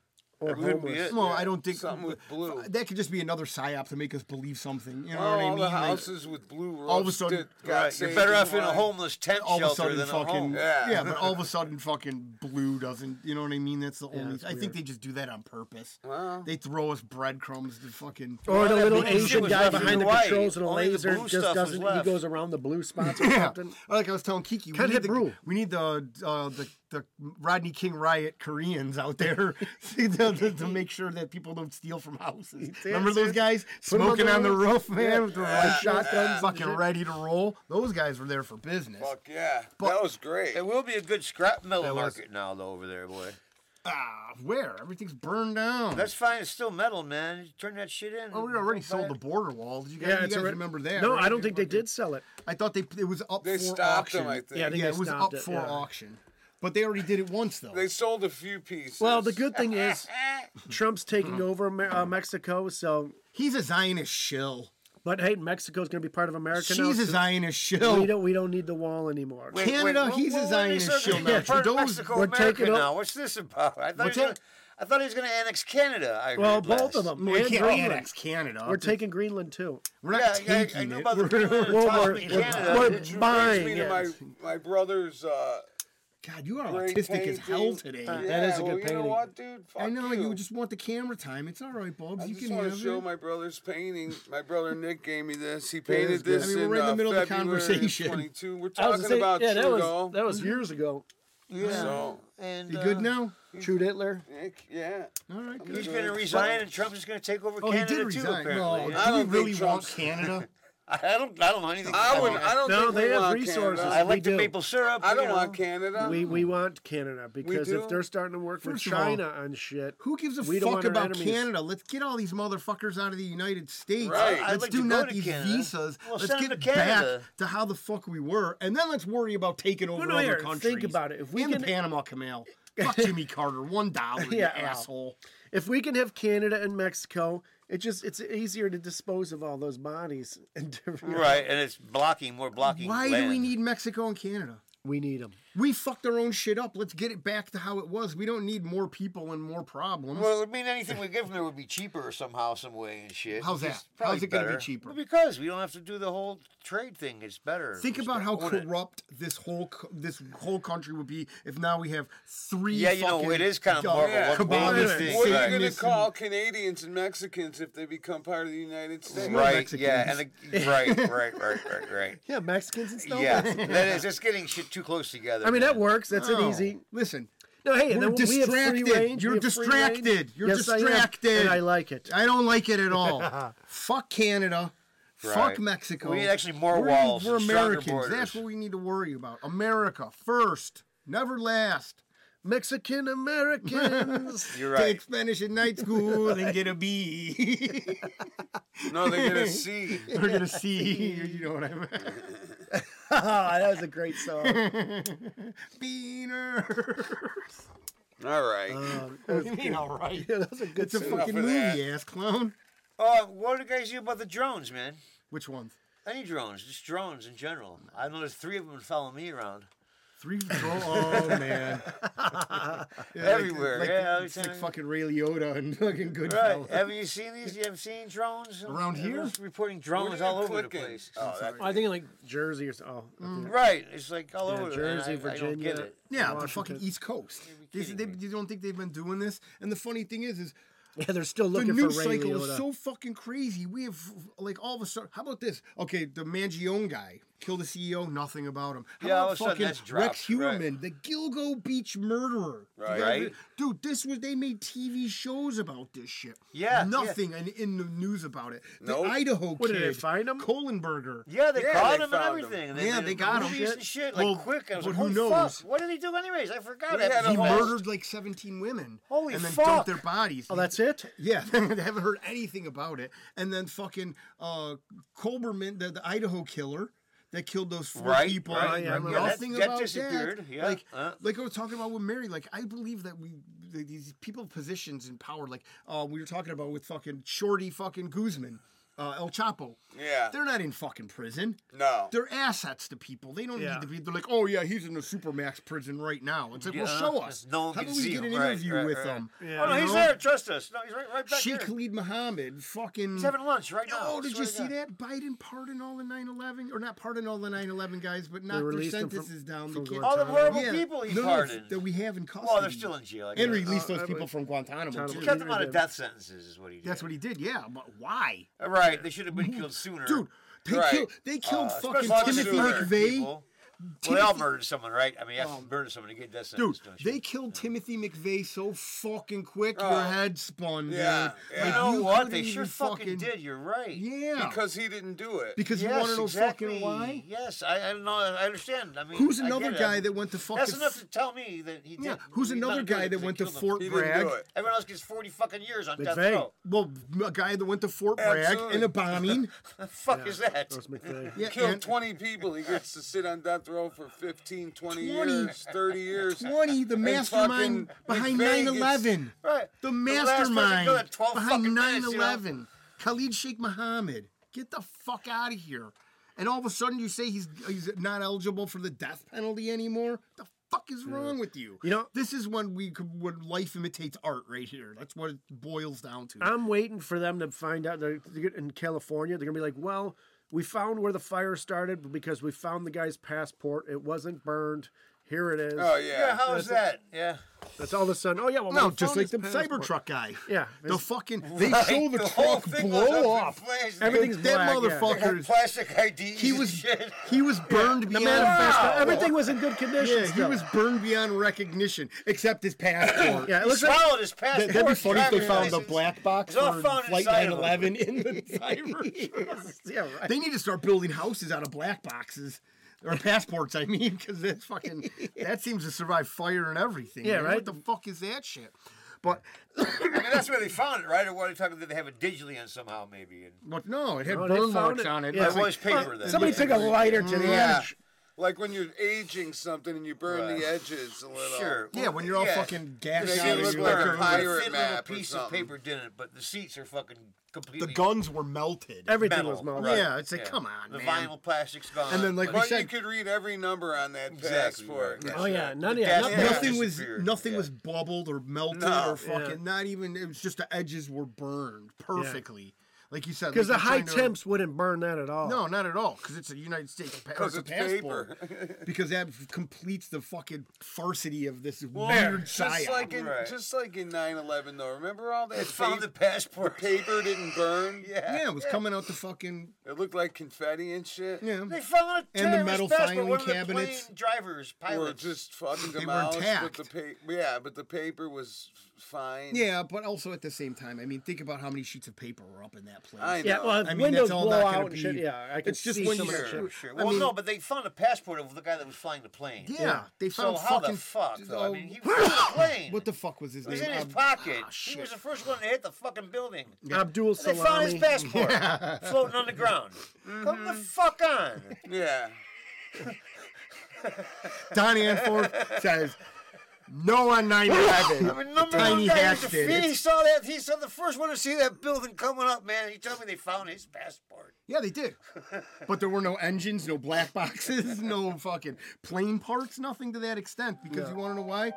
Or Could be homeless. it, Well, yeah. I don't think Something with blue. That could just be another psyop to make us believe something. You know Oh, what I all mean? the Like, houses with blue roofs. all of a sudden- that got Right, you're saved better in off in a line. homeless tent all of a shelter sudden, than a fucking home. Yeah. but all of a sudden, fucking blue doesn't. You know what I mean? That's the only. it's I think weird. they just do that on purpose. Well. They throw us breadcrumbs to fucking. Or the that little blue shit Asian was guy left in behind the Hawaii. controls and a Only the laser blue just stuff was doesn't. He left. goes around the blue spots or Yeah. something. Like I was telling Kiki, Can't hit brew. we need the Rodney King riot Koreans out there to make sure that people don't steal from houses. Remember those guys Put 'em on smoking the on the roof. roof, man, Yeah. with their Yeah. light shotguns, and fucking shit. ready to roll. Those guys were there for business. Fuck yeah. That was great. There will be a good scrap metal That was- market now, though, over there, boy. Where? Everything's burned down. That's fine. It's still metal, man. You turn that shit in. Oh, we already Don't buy sold the it. border wall. Did you guys, Yeah, you it's guys already- remember that? No, right? I don't think they did sell it. I thought it was up They for stopped auction. them, I think. Yeah, I think Yeah, they it was stopped up it, for yeah. auction. But they already did it once, though. They sold a few pieces. Well, the good thing is Trump's taking over Mexico, so. He's a Zionist shill. But hey, Mexico's going to be part of America now. She's a so Zionist shill. we don't need the wall anymore. Wait, Canada, wait, he's a what- Zionist what- shill what- now. what part of Trudeau's- Mexico, we're America taking now. What's this about? I thought he was going to annex Canada. I Well, heard both last. of them. We And can't Greenland. annex Canada. We're taking Greenland too. We're not Yeah, taking I know it. about the We're- Greenland Well, autonomy we're- Canada. we're Which buying brings me it. to my brother's God, you are great autistic as hell painting. today. Yeah, That is a good well, you know painting. what, dude? Fuck I know you. you just want the camera time. It's all right, Bubs. I You just can want have to show it. my brother's painting. My brother Nick gave me this. He is painted good. this I mean, in we're in the middle of the February conversation. 22. We're I was talking gonna say, about yeah, Trudeau. that was years ago. Yeah. So, And, You good now? True Hitler. yeah. All right, good. He's going to resign, and Trump is going to take over Oh, he Canada did too. resign. Apparently. No, Yeah. I do we don't think really want Trump's- Canada? I don't know anything. I about don't No, think they we have want resources. Canada. I like We the do. maple syrup. I don't you know. want Canada. We want Canada because do? if they're starting to work with First of all, China on shit, Who gives a we don't fuck want our about enemies. Canada? Let's get all these motherfuckers out of the United States. Right. I'd Let's like do to go not to these Canada. visas. Well, let's send get them to Canada. back to how the fuck we were, and then let's worry about taking over no, other here, countries. think about it. If we and can- the Panama Canal. Fuck Jimmy Carter. $1, you Yeah, well. asshole. if we can have Canada and Mexico, it's easier to dispose of all those bodies. And Right, and it's more blocking. Why land. do we need Mexico and Canada? we need them. We fucked our own shit up. Let's get it back to how it was. We don't need more people and more problems. Well, it would mean anything we give them there would be cheaper somehow, some way, and shit. How's which that? is probably How's it gonna be better. cheaper? Well, because we don't have to do the whole trade thing. It's better. Think Just about how own it. corrupt this whole country would be if now we have three. Yeah, you know, fucking, it is kind of more of a Yeah. one Kabbalah world thing. thing. What are right. you going to Listen. call Canadians and Mexicans if they become part of the United States? Right, Mexicans. yeah, and right. Yeah, Mexicans and stuff. Yeah, that is just getting shit too close together. I mean that man. works. That's an No. easy. Listen, No, hey, and we're then we have free distracted. range. You're we have free distracted. range. You're Yes, I am, distracted. and I like it. I don't like it at all. Fuck Canada. Right. Fuck Mexico. We need actually more We're- walls We're and stronger Americans. borders. That's what we need to worry about. America first, never last. Mexican Americans. You're Take right. Spanish in night school and get a B. No, they're going to see. We're gonna see. You know what I mean? that was a great song. Beaners. All right. What do you mean, all right? Yeah, that was a good It's a song. fucking of that. movie, ass clown. What do you guys do about the drones, man? Which ones? Any drones, just drones in general. I know there's 3 of them following me around. Oh man. Yeah, Everywhere, Like, yeah, it's every like time. fucking Ray Liotta and fucking Right. Goodfellas. Haven't you seen these? You have seen drones? Around here? Everyone's reporting What drones are you all over the clicking? place. Oh, that, I think in like Jersey or so. Right. It's like all Yeah, over. Jersey, and I don't Virginia. get it. Yeah, the Washington. fucking East Coast. be kidding me. You don't think they've been doing this? And the funny thing is Yeah, they're still the looking news for Ray cycle Liotta. is so fucking crazy. We have like all of a sudden. How about this? Okay, the Mangione guy killed the CEO. Nothing about him. How Yeah, all about of a sudden fucking that's dropped, Rex Huerman, the Gilgo Beach murderer? You Right. guys- Right. Dude, they made TV shows about this shit. Yeah, Nothing in the news about it. The Nope. Idaho What, kid. did they find him? Kohlenberger. Yeah, they Yeah, caught they him and found him. everything. And Yeah, then they the got him. movies and shit. Like Well, quick. I was but like, who oh, knows? fuck. What did he do anyways? I forgot. We had He a whole- murdered like 17 women. Holy and then fuck. dumped their bodies. Oh, that's it? Yeah, they haven't heard anything about it. And then fucking Kolberman, the Idaho killer that killed those 4 Right, people. right, I right. know Yeah, nothing that about disappeared, that. yeah, Like I was talking about with Mary. Like I believe that these people positions in power. Like we were talking about with fucking Shorty fucking Guzman. El Chapo. Yeah. They're not in fucking prison. No. They're assets to people. They don't Yeah. need to be. They're like, oh yeah, he's in a supermax prison right now. It's like, well, show us. No one How can about we see get an him. Right, interview right, with right. them? Yeah. Oh no, You he's know? there. Trust us. No, he's right back Sheikh here. Khalid Muhammad, fucking. He's having lunch right now. Oh, did you Swear see to God. that? Biden pardoned all the 9/11, or not pardoned all the 9/11 guys, but knocked their released them from- sentences down. from They can't- All the horrible Yeah. people he No, pardoned. that we have in custody. Well, they're still in jail. I guess. And released those I people believe- from Guantanamo. Guantanamo. too. He kept them out of death sentences, is what he did. That's what he did. Yeah, but why? Right, they should have been killed sooner. Dude, they Right. killed fucking Especially Timothy sooner McVeigh. people. Well, they all murdered someone, right? I mean, you have to murder someone to get death Dude, sentence. don't you? they killed Timothy McVeigh so fucking quick, Oh. your head spun, dude. Yeah, yeah. You know what? They couldn't sure even fucking did. You're right. Yeah. Because he didn't do it. Because you Yes, want to know exactly. fucking why? Yes, I know. I understand. I mean, Who's I another get it. guy that went to fucking... That's enough to tell me that he did. Yeah, who's he's another not doing guy it that 'cause went they to killed him. Fort He didn't Bragg? do it. Everyone else gets 40 fucking years on death McVeigh. row. Well, a guy that went to Fort Bragg Absolutely. in a bombing. The fuck is that? That was McVeigh. Yeah, Killed and 20 people. He gets to sit on death row for 15, 20 20. years, 30 years. 20, the And mastermind fucking behind McVeigh 9/11. Right. The last person mastermind killed at 12 behind fucking minutes, you know? 9/11. Khalid Sheikh Mohammed. Get the fuck out of here. And all of a sudden you say he's not eligible for the death penalty anymore? The fuck is wrong with you? You know- this is when when life imitates art right here. That's what it boils down to. I'm waiting for them to find out. They're in California. They're gonna be like, well, we found where the fire started because we found the guy's passport. It wasn't burned. Here it is. Oh, Yeah, yeah. how is that? Yeah. That's all of a sudden. Oh yeah, well, No, we just found like the his passport. Cybertruck guy. Yeah, The it's- fucking they Right, show the whole truck thing goes blow up up. in flames. Everything's That black, yeah. motherfucker. Had plastic IDs He and was shit. he was burned The beyond manifesto. Wow. Everything was in good condition. Yeah, he still. was burned beyond recognition, except his passport. Yeah, it He looks like swallowed his passport. That'd be funny if they driver's found the license. black box It's all for found Flight inside of him. 9/11 in the cyber. yeah, right. They need to start building houses out of black boxes. Or passports, I mean, because that's fucking, that seems to survive fire and everything. Yeah, man. right. What the fuck is that shit? But, I mean, that's where they found it, right? Or what are you talking about? Did they have it digitally on somehow, maybe? And but no, it had No, they burn found marks it. on it. Yeah, It's it like, was paper then. Somebody took a lighter to the Yeah. edge. Like when you're aging something and you burn Right. the edges a little. Sure. yeah, when you're all Yeah. fucking gassed They out. look and you're like like, a pirate thin map little or piece of something. paper didn't, but the seats are fucking the completely guns were melted. Everything metal. was melted. Right. Yeah, it's like, come on, the man. vinyl plastic's gone. And then, like we But you said, could read every number on that Exactly, passport. right. Oh yeah, none of The that. gas- Nothing. nothing was disappeared. nothing Yeah. was bubbled or melted No. or fucking Yeah. not even. It was just the edges were burned perfectly, like you said. Because like the you're high trying to- temps wouldn't burn that at all. No, not at all. Because it's a United States Because it's passport. paper. Because that completes the fucking farcity of this Well, weird just psyop. like in Right. just like in 9/11 though. Remember all that they found the tape- passport. paper didn't burn? yeah, it was coming out the fucking It looked like confetti and shit. yeah. They found a And the terrorist metal passport. filing One of the cabinets. plane drivers, Or pilots. just fucking They were demolished, intact. but the paper was fine. Yeah, but also at the same time, I mean, think about how many sheets of paper were up in that place. I know. Yeah, well, I mean, windows that's all blow not gonna out and shit. be- Yeah, I can it's just see when some you- of that Sure, shit. sure. I Well, mean- no, but they found a passport of the guy that was flying the plane. Yeah, they found So how fucking. the fuck, though? I oh, mean, he was on the plane. what the fuck was his It was name? in his Um, pocket. He shit. was the first one to hit the fucking building. Abdul They found his Salami. passport floating on the ground. Come the fuck on. Yeah. Don Anforth says, no on 9/11. I mean, number Tiny one guy Hatch was a did. fiend. He saw that. He saw the first one to see that building coming up, man. He told me they found his passport. Yeah, they did. But there were no engines, no black boxes, no fucking plane parts, nothing to that extent. Because you want to know why?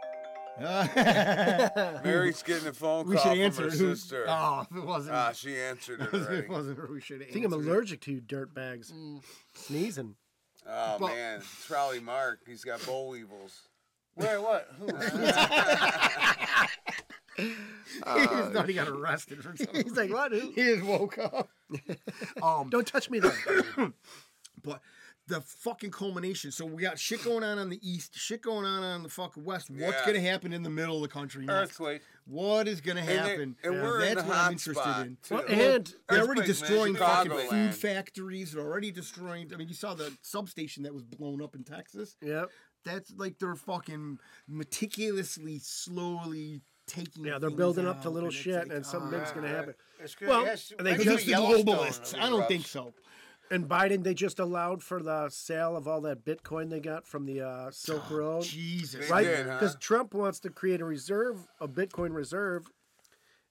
Mary's getting a phone We call should from answer her it. Who- sister. Oh, if it wasn't. Ah, she answered it if already. it wasn't her, we should have I think I'm answered it. allergic to you dirtbags. Sneezing. Oh But- man, it's probably Mark. He's got boll weevils. Where? What? Who? He just thought he got arrested for something. He's like, what? Who? He just woke up. Don't touch me there. But the fucking culmination. So we got shit going on the east, shit going on the fucking west. What's Yeah. gonna happen in the middle of the country next? Earthquake. What is gonna happen? And we're in That's the what I'm hot interested spot, in. too. Well, and They're already Earthquake, man, destroying fucking Chicagoland. food factories. They're already destroying. I mean, you saw the substation that was blown up in Texas. yep. That's like they're fucking meticulously, slowly taking. Yeah, they're things building up out, to little and it's shit, like, and something big's gonna happen. It's good. Well, Yes, and they maybe Because it's the Yellowstone globalists. I erupts. don't think so. And Biden, they just allowed for the sale of all that Bitcoin they got from the Silk Road. Jesus. They Right? did, huh? Because Trump wants to create a reserve, a Bitcoin reserve.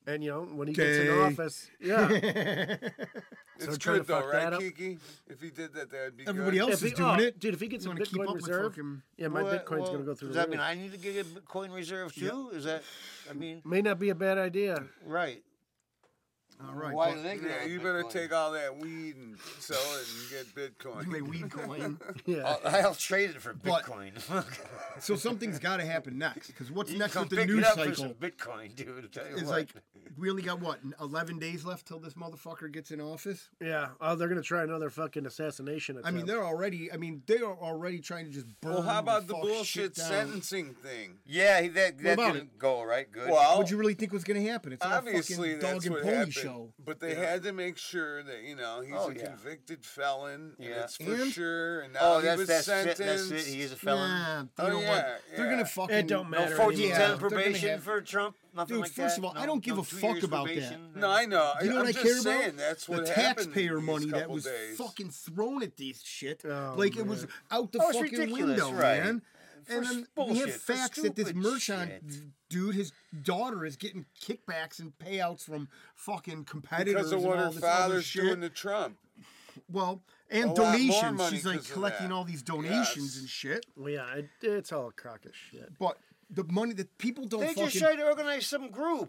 And when he gets in Gay. office, yeah. It's So trying good to though, fuck right, that up. Kiki? If he did that, that'd be Everybody good. else is doing it. Dude, if he gets a You wanna keep Bitcoin up with reserve, fucking- yeah, my Bitcoin's gonna go through Does the that roof. mean I need to get a Bitcoin reserve too? Is that? I mean, May not be a bad idea. right. All right. Why but do they get Yeah, on you better Bitcoin? take all that weed and sell it and get Bitcoin. you may weed coin. Yeah. I'll trade it for But- Bitcoin. So something's got to happen next. Because what's You next come with the pick news it up for cycle some Bitcoin, dude. I'll tell you is what. like, we only got what, 11 days left till this motherfucker gets in office? Yeah. Oh, they're gonna try another fucking assassination attempt. I mean, they are already trying to just burn. Well, how about and the fuck bullshit shit down. sentencing thing? yeah, that about didn't go right. Good. Well, What'd you really think was going to happen? It's all a obviously fucking dog that's and what pony happened. show. But they had to make sure that he's Oh, a yeah. convicted felon, and Yeah. it's for And- sure. And now oh, he was that's it. sentenced. That's it. He is a felon. Yeah, you Oh, know yeah, what? They're yeah. gonna fucking. It don't No matter 14 anymore. 10 they're gonna probation have- for Trump. Nothing Dude, like first that. of all, I No- don't give no a 2 fuck years about that. probation. No, I know. You know I'm what I just care saying about? that's The what happened taxpayer these money that couple was days. fucking thrown at these shit. Oh, Like it was man. out the Oh, it's fucking ridiculous, window, right. man. For And then we bullshit, have for facts that this stupid Merchant shit. dude, his daughter is getting kickbacks and payouts from fucking competitors Because of and what all her this other father's shit. doing to Trump. Well, and A lot more donations. money She's like 'cause of collecting that. all these donations Yes. and shit. Well, yeah, it's all a crock of shit. But the money that people don't They fucking. just tried to organize some group,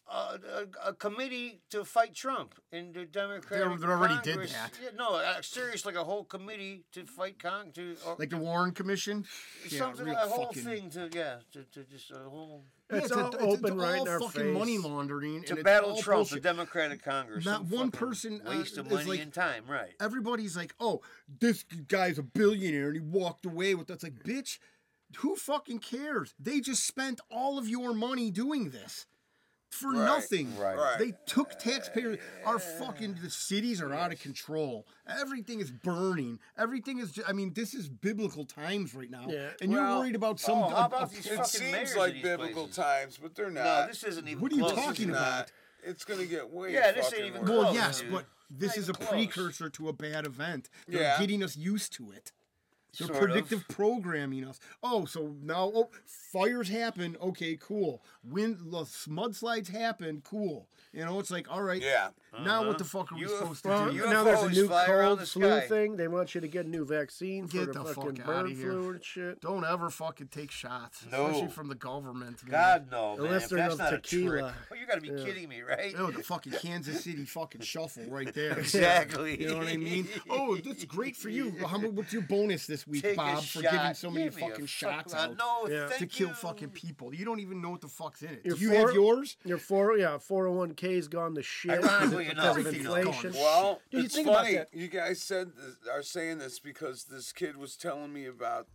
a committee to fight Trump in the Democratic They already did Congress. that. Yeah, no, serious, like a whole committee to fight like the Warren Commission. something, real a whole fucking- thing to just a whole It's Yeah, all open right in all our fucking face. money laundering. and to it's battle all Trump, the bullshit. Democratic Congress. Not Some one fucking person, waste of is money like- and time, right? Everybody's like, oh, this guy's a billionaire and he walked away with that. It's like, bitch, who fucking cares? They just spent all of your money doing this for Right, nothing. right. They took taxpayers. The cities are out of control. Everything is burning. Everything is, this is biblical times right now. Yeah. And you're Well, worried about some. how about these It fucking mayors seems of like these biblical places? times, but they're not. No, this isn't even What are you close. talking It's about? not. It's gonna get way. Yeah, this ain't fucking even worse. Well, close, yes, dude. but this Not is a even close. precursor to a bad event. They're Yeah. getting us used to it. They're Sort predictive programming us. Oh, so now fires happen. Okay, cool. Mudslides happen. Cool. It's like, all right. Yeah. Now what the fuck are we supposed to Well, do? you- now there's a UFOs new fly around cold the flu sky. thing. They want you to get a new vaccine for Get the the fucking fuck bird outta here. flu and shit. Don't ever fucking take shots, No. especially from the government. Man. God no, man. Unless If they're that's enough not a trick. tequila. Oh, you got to be kidding me, right? Oh, the fucking Kansas City fucking shuffle right there. Exactly. You know what I mean? Oh, that's great for you. What's your bonus this week, Take a Bob, for shot. giving so many Give me a fucking shots out? No, Yeah. thank To kill you. fucking people. You don't even know what the fuck's in it. Your Do you four- have yours? Your 401k's gone to shit Ironically because enough, of everything's inflation. gone. Well, Dude, you it's think about funny. that. You guys are saying this because this kid was telling me about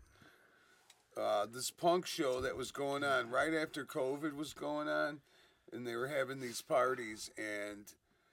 this punk show that was going on right after COVID was going on, and they were having these parties, and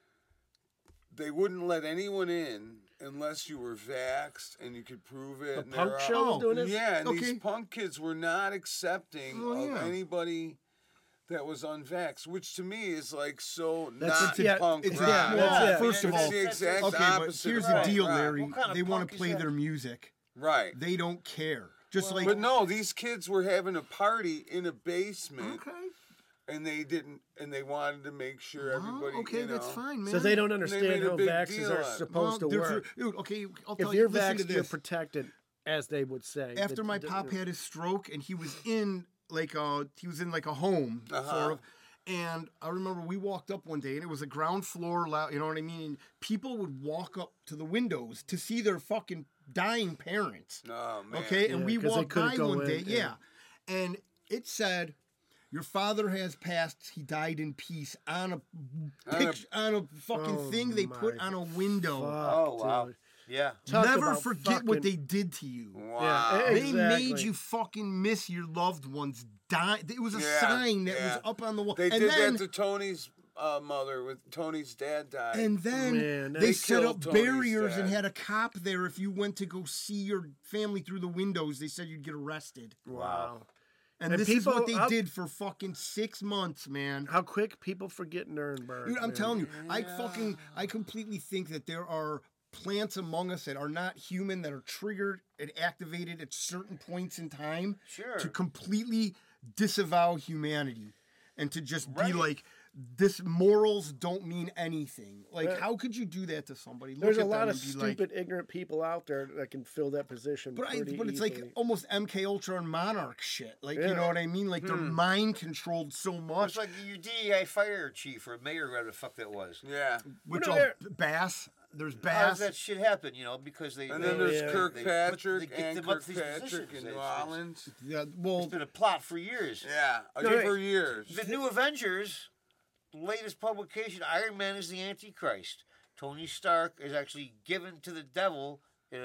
they wouldn't let anyone in unless you were vaxxed and you could prove it. The and they punk were show was Oh, doing this? Yeah, and Okay. these punk kids were not accepting Oh, of yeah. anybody that was unvaxxed, which to me is like so That's not it, yeah, punk it's rock. not- well, yeah. First of It's all, the exact okay, but opposite here's of the punk deal, rock. Larry. What kind of They want punk to is play that? their music. Right. They don't care. Just like But no, these kids were having a party in a basement, okay, and they wanted to make sure everybody. okay, you know, that's fine, man. So they don't made understand a how big vaxxers deal are out of it. supposed to work. Dude, okay, I'll If tell you're you. Listen to vaxxed, you're this. protected, as they would say. After my pop had his stroke, and he was in like a home sort of. And I remember we walked up one day, and it was a ground floor, you know what I mean? And people would walk up to the windows to see their fucking dying parents. Oh man. Okay, and Yeah, we 'cause they walked couldn't by go one in, day, yeah. yeah, and it said, "Your father has passed. He died in peace." On a fucking Oh thing they put my on a window. Oh wow. Dude. Yeah. Talk Never about forget what fucking- they did to you. Wow. Yeah, They made exactly. you fucking miss your loved ones die. It was a Yeah, sign that yeah. was up on the wall. They and did then, that to Tony's mother with Tony's dad died. And then Man, they they set killed up Tony's barriers and dad. had a cop there. If you went to go see your family through the windows, they said you'd get arrested. Wow. And, And this is what people- they did for fucking 6 months, man. How quick people forget Nuremberg. Dude, I'm man. telling you, I completely think that there are plants among us that are not human that are triggered and activated at certain points in time Sure. to completely disavow humanity and to just be Right. like, this morals don't mean anything. Like, how could you do that to somebody? Look There's a at them lot of and be like- stupid, ignorant people out there that can fill that position. But pretty it's like easily. almost MK Ultra and Monarch shit. Like, Yeah. you know what I mean? Like, they're mind controlled so much. It's like your DEI fire chief or mayor, whatever the fuck that was. Yeah. Which No, all they're- Bass. There's How Bass. does that shit happen? Because they. And then they- there's Yeah. Kirkpatrick they get and them up to these Kirkpatrick positions. in New It's- Orleans. Yeah, well, It's been a plot for years. Yeah, No, for years. The New Avengers, latest publication, Iron Man is the Antichrist. Tony Stark is actually given to the devil in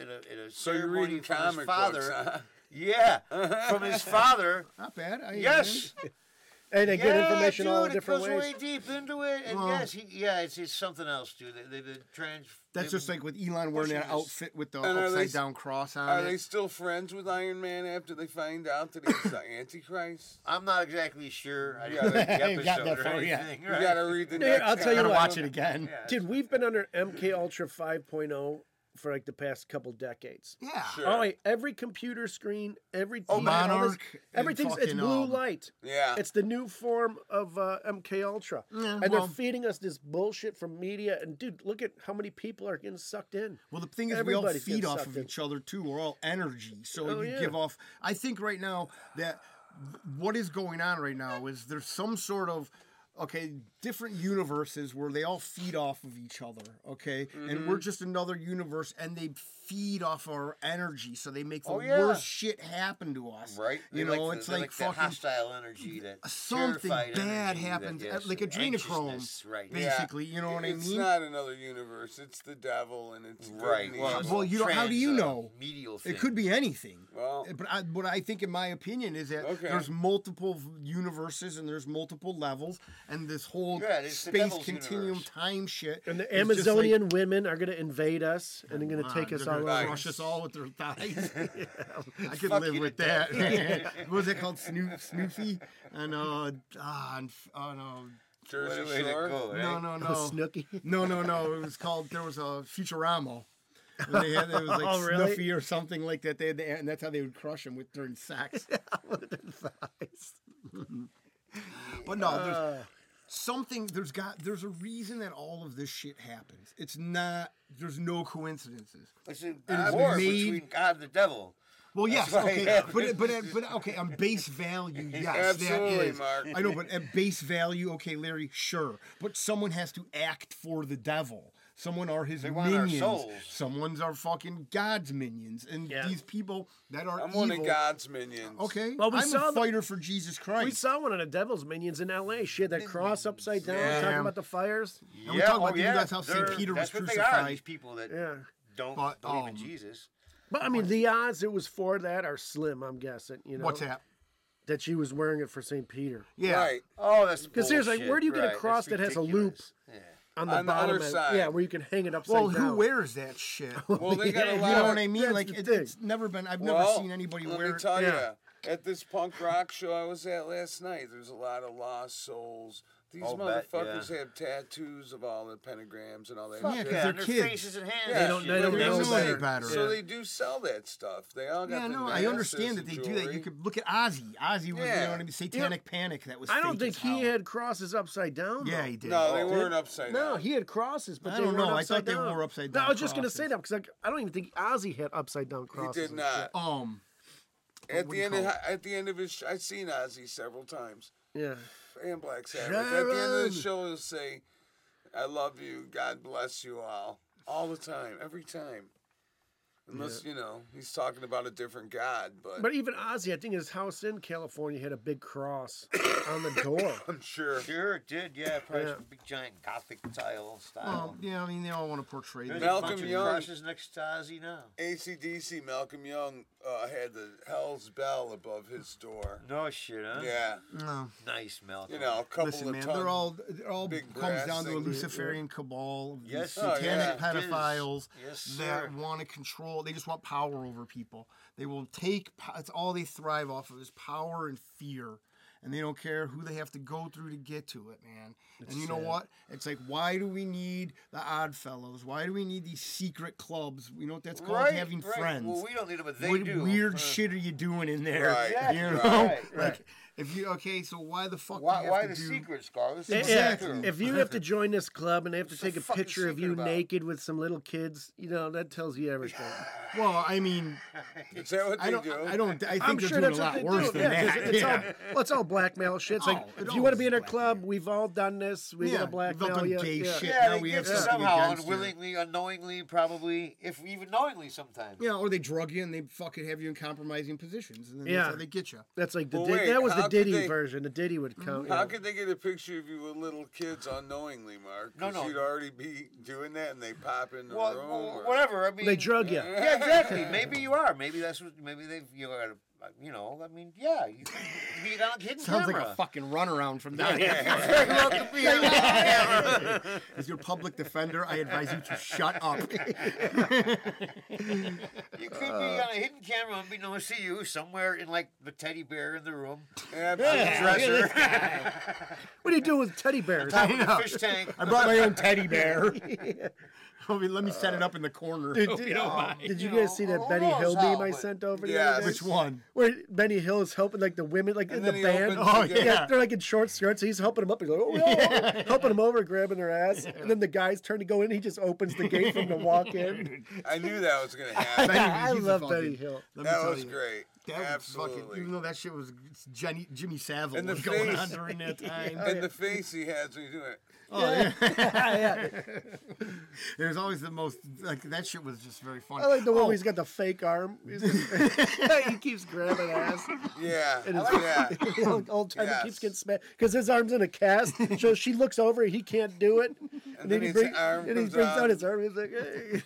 a So you're ceremony reading from his comic father. books, huh? Yeah, from his father. not bad. Yes. And they get information dude, all different it ways. goes way deep into it. And Well- it's something else, dude. They've been That's just like with Elon wearing that pushing this. outfit with the And are they upside down cross on Are it. they still friends with Iron Man after they find out that he's the Antichrist? I'm not exactly sure. I Yeah, didn't read the I ain't got episode that or far yet. anything. You Right? gotta read the Yeah, next I'll tell you Gotta what. watch it again. Yeah. Dude, we've been under MK Ultra 5.0 for like the past couple decades. Yeah. Sure. Oh, wait, every computer screen, every TV, all this- Monarch and everything's it's fucking, blue light. Yeah. It's the new form of MK Ultra, Yeah, and well- they're feeding us this bullshit from media. And dude, look at how many people are getting sucked in. Well, the thing is, Everybody's we all feed getting off sucked of in. each other too. We're all energy, so Oh, you yeah. give off. I think right now that what is going on right now is there's some sort of different universes where they all feed off of each other. Okay, and we're just another universe, and they feed off our energy, so they make the Oh, yeah. worst shit happen to us. Right? You They know, the- it's they like that fucking hostile energy, that something terrified bad energy, happens, that, yes, like adrenochrome, anxiousness, right? basically. You know what I It's mean? not another universe. It's the devil, and it's good Right. and Well, evil. Well, you don't- how do you know? Medial It could be anything. Well- but what I think, in my opinion, is that Okay. there's multiple universes and there's multiple levels, and this whole Yeah, it's the space devil's continuum universe. time shit. And the is just like, Amazonian women are going to invade us, and they're going to take they're us gonna all over. crush us all with their thighs. I could Fuck live you with to that. What was it called? Snoofy? And no. Jersey Way to Shore. go, right? No. Snooky. No. It was called. There was a Futurama. When they had, it was like Oh, really? Snuffy or something like that. They had and that's how they would crush him with during sex. But no, there's something. There's a reason that all of this shit happens. It's not. There's no coincidences. It's a is war made- between God and the devil. Well, yes, why okay, it but okay, on base value, yes, Absolutely, that is. Mark. I know, but at base value, okay, Larry, sure, but someone has to act for the devil. Someone are his They want our minions. souls. Someone's our fucking God's minions, and Yeah. these people that are I'm evil. one of God's minions. Okay, Well, we I'm saw a the- fighter for Jesus Christ. We saw one of the Devil's Minions in L.A. She had that cross upside down, Yeah. talking about the fires. And we talk about that's how St. they're- Peter was that's what they crucified. are, these people that Yeah. don't But, believe in Jesus. But I mean, the odds it was for that are slim. I'm guessing. You know, What's that? That she was wearing it for St. Peter. Yeah, Right. Oh, that's Because seriously, bullshit, where do you get a right, cross that's that has a loop ridiculous. Yeah. on the On the bottom? other end? side. Yeah, where you can hang it upside Well, down. who wears that shit? Well, they got a Yeah, lot You know of- what I mean? That's Like the thing. it's never been. I've never Well, seen anybody let wear. me tell Yeah. you, at this punk rock show I was at last night, there's a lot of lost souls. These I'll bet, motherfuckers yeah. have tattoos of all the pentagrams and all that Yeah, shit. 'cause Yeah, they're and their kids. faces and hands. Yeah, They don't- and they shit. don't They know know better. any better. So Yeah. they do sell that stuff. They all got Yeah, the no, I masks understand that and they do that. jewelry. You could look at Ozzy. Ozzy was, you Yeah. know what I mean? Satanic Panic. That was. I don't fake think as he hell. had crosses upside down. Yeah, though. he did. No, they Oh. weren't upside down. No, he had crosses, but I they don't weren't know. I upside thought they down. were upside No, down I was just gonna say crosses. that because I don't even think Ozzy had upside down He crosses. did and not. shit. At what the do you end call of it? at the end of his, I've seen Ozzy several times, Yeah. and Black Sabbath. At the end of Sharon! the show, he'll say, "I love you. God bless you all the time, every time." Unless you know he's talking about a different God, But even Ozzy, I think his house in California had a big cross on the door. I'm sure. Sure, it did. Yeah, probably Yeah. some big giant Gothic tile style. Well, yeah, I mean, they all want to portray There's that. Malcolm a bunch of Young- crosses next to Ozzy now. AC/DC Malcolm Young had the Hell's Bell above his door. No shit, huh? Yeah, No. Nice, Malcolm. you know, a couple Listen, of man, tons. they're all big comes brass down to a things. Luciferian cabal of these Yes, oh, satanic yeah. It is. pedophiles Yes, that sir. want to control. They just want power over people. They will take. It's all they thrive off of is power and fear. And they don't care who they have to go through to get to it, man. And you know what? It's like, why do we need the Odd Fellows? Why do we need these secret clubs? You know what that's called? Right, Having right. friends. Well, we don't need them, but they What do. weird shit are you doing in there? Right, You right, know, right, like So why the fuck? do you Why have the to do... secret, Scarlett? Exactly. If you have to join this club and they have to What's the take a fucking picture of secret you about? naked with some little kids, that tells you everything. Well, I mean, Is that what they I don't. do? I think I'm they're sure doing that's a what lot they worse do. than Yeah, 'cause that. it's Yeah. it's all blackmail shit. It's like, Oh, it if you want to always be in our is club, we've all done this. We're Yeah, gonna blackmail they'll do you. gay Yeah. shit. Yeah, Now they we get have you something somehow, against you. unwillingly, unknowingly, probably, if even knowingly sometimes. Yeah, or they drug you and they fucking have you in compromising positions, and then Yeah. that's how they get you. That's like Well, Did- wait, that was how the could Diddy they- version. The Diddy would count. How could they get a picture of you with little kids unknowingly, Mark? No, 'Cause no. you'd already be doing that, and they pop in the Well, room. or- whatever. I mean, They drug you. Yeah, exactly. Maybe you are. Maybe that's what. Maybe they've. You got. I mean, yeah. You be on a hidden Sounds camera. like a fucking runaround from down here. Very well could be on a hidden camera. As your public defender, I advise you to shut up. You could be on a hidden camera and be no one see you somewhere in like the teddy bear in the room, Absolutely. dresser, What do you do with teddy bears? top of the fish tank. I brought my own teddy bear. Let me set it up in the corner. Did, Hope you don't mind. did you You guys see know, that who Benny knows Hill how, meme I but- sent over the Yes. other day? Which one? Where Benny Hill is helping like the women, like in And the then he band. opens Oh, again. yeah. They're like in short skirts. So he's helping them up. He's like, oh, yeah. Helping them over, grabbing their ass. And then the guys turn to go in. He just opens the gate for them to walk in. I knew that was going to happen. I He's a love fucking- Benny Hill. Let me That tell was you, great. That was fucking, Absolutely. even though that shit was Jimmy Savile And the was going face. on during that time. And the face he has when he's doing it. Oh, yeah. Yeah. There's always the most, like, that shit was just very funny. I like the one Oh, where he's got the fake arm. He keeps grabbing ass. Yeah. And his- Yeah. All the time Yes. he keeps getting smashed because his arm's in a cast. So she looks over, he can't do it, And then he his brings, arm and he comes brings out. out his arm. He's like, hey.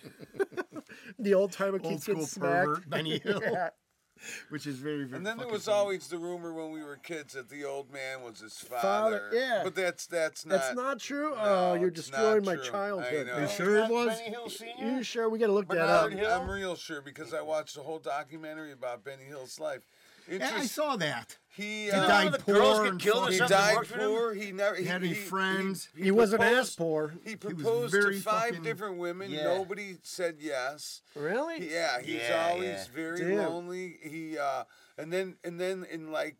The old timer old keeps school getting smacked. pervert, Benny Hill, Yeah. which is very, very And then there fucking was funny. always the rumor when we were kids that the old man was his father. Father, yeah. But that's not. That's not true. No, oh, you're it's destroying not my true. childhood. I know. You sure it was? Benny Hill Senior. You sure? We got to look that Bernard up. Hill? I'm real sure because I watched the whole documentary about Benny Hill's life. Yeah, I saw that. He He know died the poor. girls get and killed or fucking- He something died worked for him? poor. He never. He had any friends. He wasn't proposed- ass poor. He was proposed very to 5 fucking- different women. Yeah. Nobody said yes. Really? Yeah, he's Yeah, always yeah. very Damn. lonely. He and then in like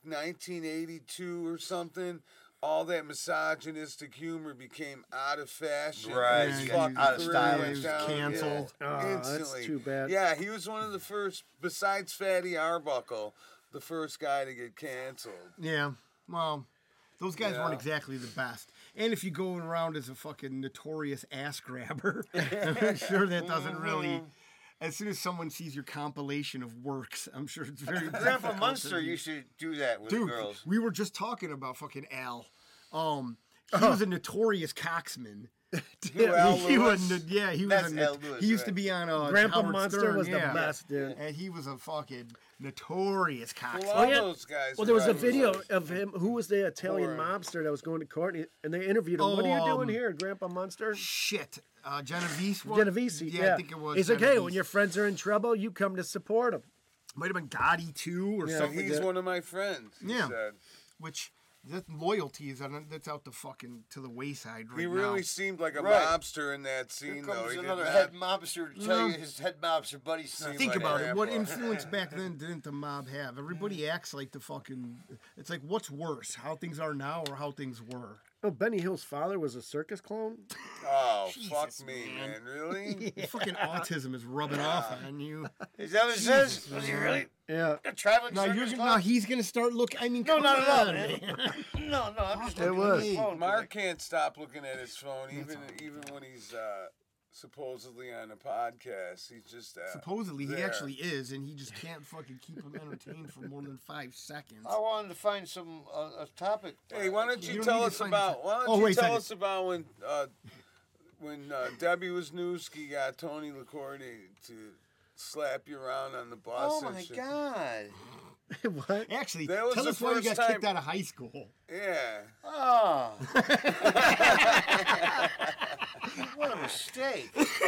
1982 or something, all that misogynistic humor became out of fashion. Right, His yeah, fucking out of career style. went He was down, canceled. yeah, Oh, that's instantly. too bad. Yeah, he was one of the first, besides Fatty Arbuckle, the first guy to get canceled. Yeah, well, those guys Yeah. weren't exactly the best. And if you go around as a fucking notorious ass grabber, I'm sure that doesn't really. As soon as someone sees your compilation of works, I'm sure it's very. Grandpa difficult Munster to be- used to do that with Dude, girls. we were just talking about fucking Al. He was a notorious coxman. Al he Lewis? was, yeah, he was. That's A, Al Lewis, he used to right. be on Grandpa Howard Munster Stern, was the yeah. best, dude. And he was a fucking notorious coxman. Well, all yeah. those guys. Well, there was were a video always- of him. Who was the Italian Poor. mobster that was going to court? And they interviewed him. What are you doing here, Grandpa Munster? Shit, Genovese. one? Genovese. Yeah, I think it was. He's like, hey, Genovese. when your friends are in trouble, you come to support them. Might have been Gotti too, or Yeah. So something. he's one of my friends. He Yeah. said. Which that loyalty is that's out the fucking to the wayside right He now. really seemed like a Right. mobster in that Here scene, though. comes He did another not head mobster to tell you his head mobster buddy. Think like about a it. What grandpa. influence back then didn't the mob have? Everybody acts like the fucking. It's like what's worse, how things are now or how things were. Oh, Benny Hill's father was a circus clown? Oh, Jesus, fuck me, man. man. Really? Your fucking autism is rubbing off on you. Is that what it says? Was he really Yeah. a traveling Now circus now clown? he's gonna start looking. I mean, No, come not at all, on, man. man. No, I'm just It looking was. at his phone. Mark can't stop looking at his phone, even when he's supposedly on a podcast. He's just Supposedly he there. actually is, and he just can't fucking keep him entertained for more than 5 seconds. I wanted to find some a topic. Hey, why don't You you don't tell need to us find about? it. Why don't Oh, you wait a tell second. us about when Debbie Wisniewski got Tony LaCorte to slap you around on the bus? Oh and my shit? God! What? Actually, That was tell the us why you first got time- kicked out of high school. Yeah. Oh, what a mistake!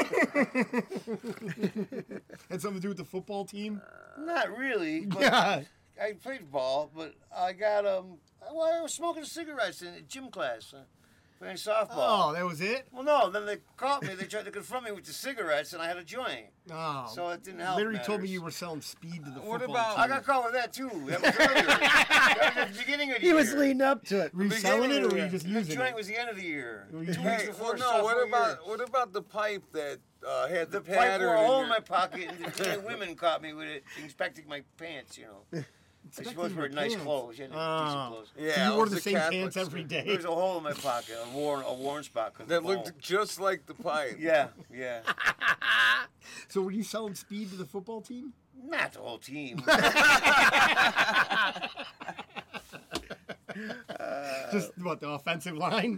Had something to do with the football team? Not really. But Yeah. I played ball, but I got well, I was smoking cigarettes in gym class. playing softball. Oh, that was it? Well, no. Then they caught me. They tried to confront me with the cigarettes, and I had a joint. Oh. So it didn't help. Larry told me matters. you were selling speed to the What football about- team. I got caught with that too. That was earlier. That was at the beginning of the He year. was leading up to it. Were you selling it or were you just The using joint it? was the end of the year. Were 2 you- weeks Hey, before well, no. What sophomore about year. what about the pipe that had the, The pipe pattern? wore a in hole your- in my pocket, and the two women caught me with it, inspecting my pants. You know, I supposed to wear your nice pants. clothes. You had Oh. decent clothes. Yeah, So I you wore was the a same Catholic pants every school. day. There's a hole in my pocket, a worn spot. 'cause that of the looked ball. just like the pipe. Yeah. So were you selling speed to the football team? Not the whole team. Just what, the offensive line?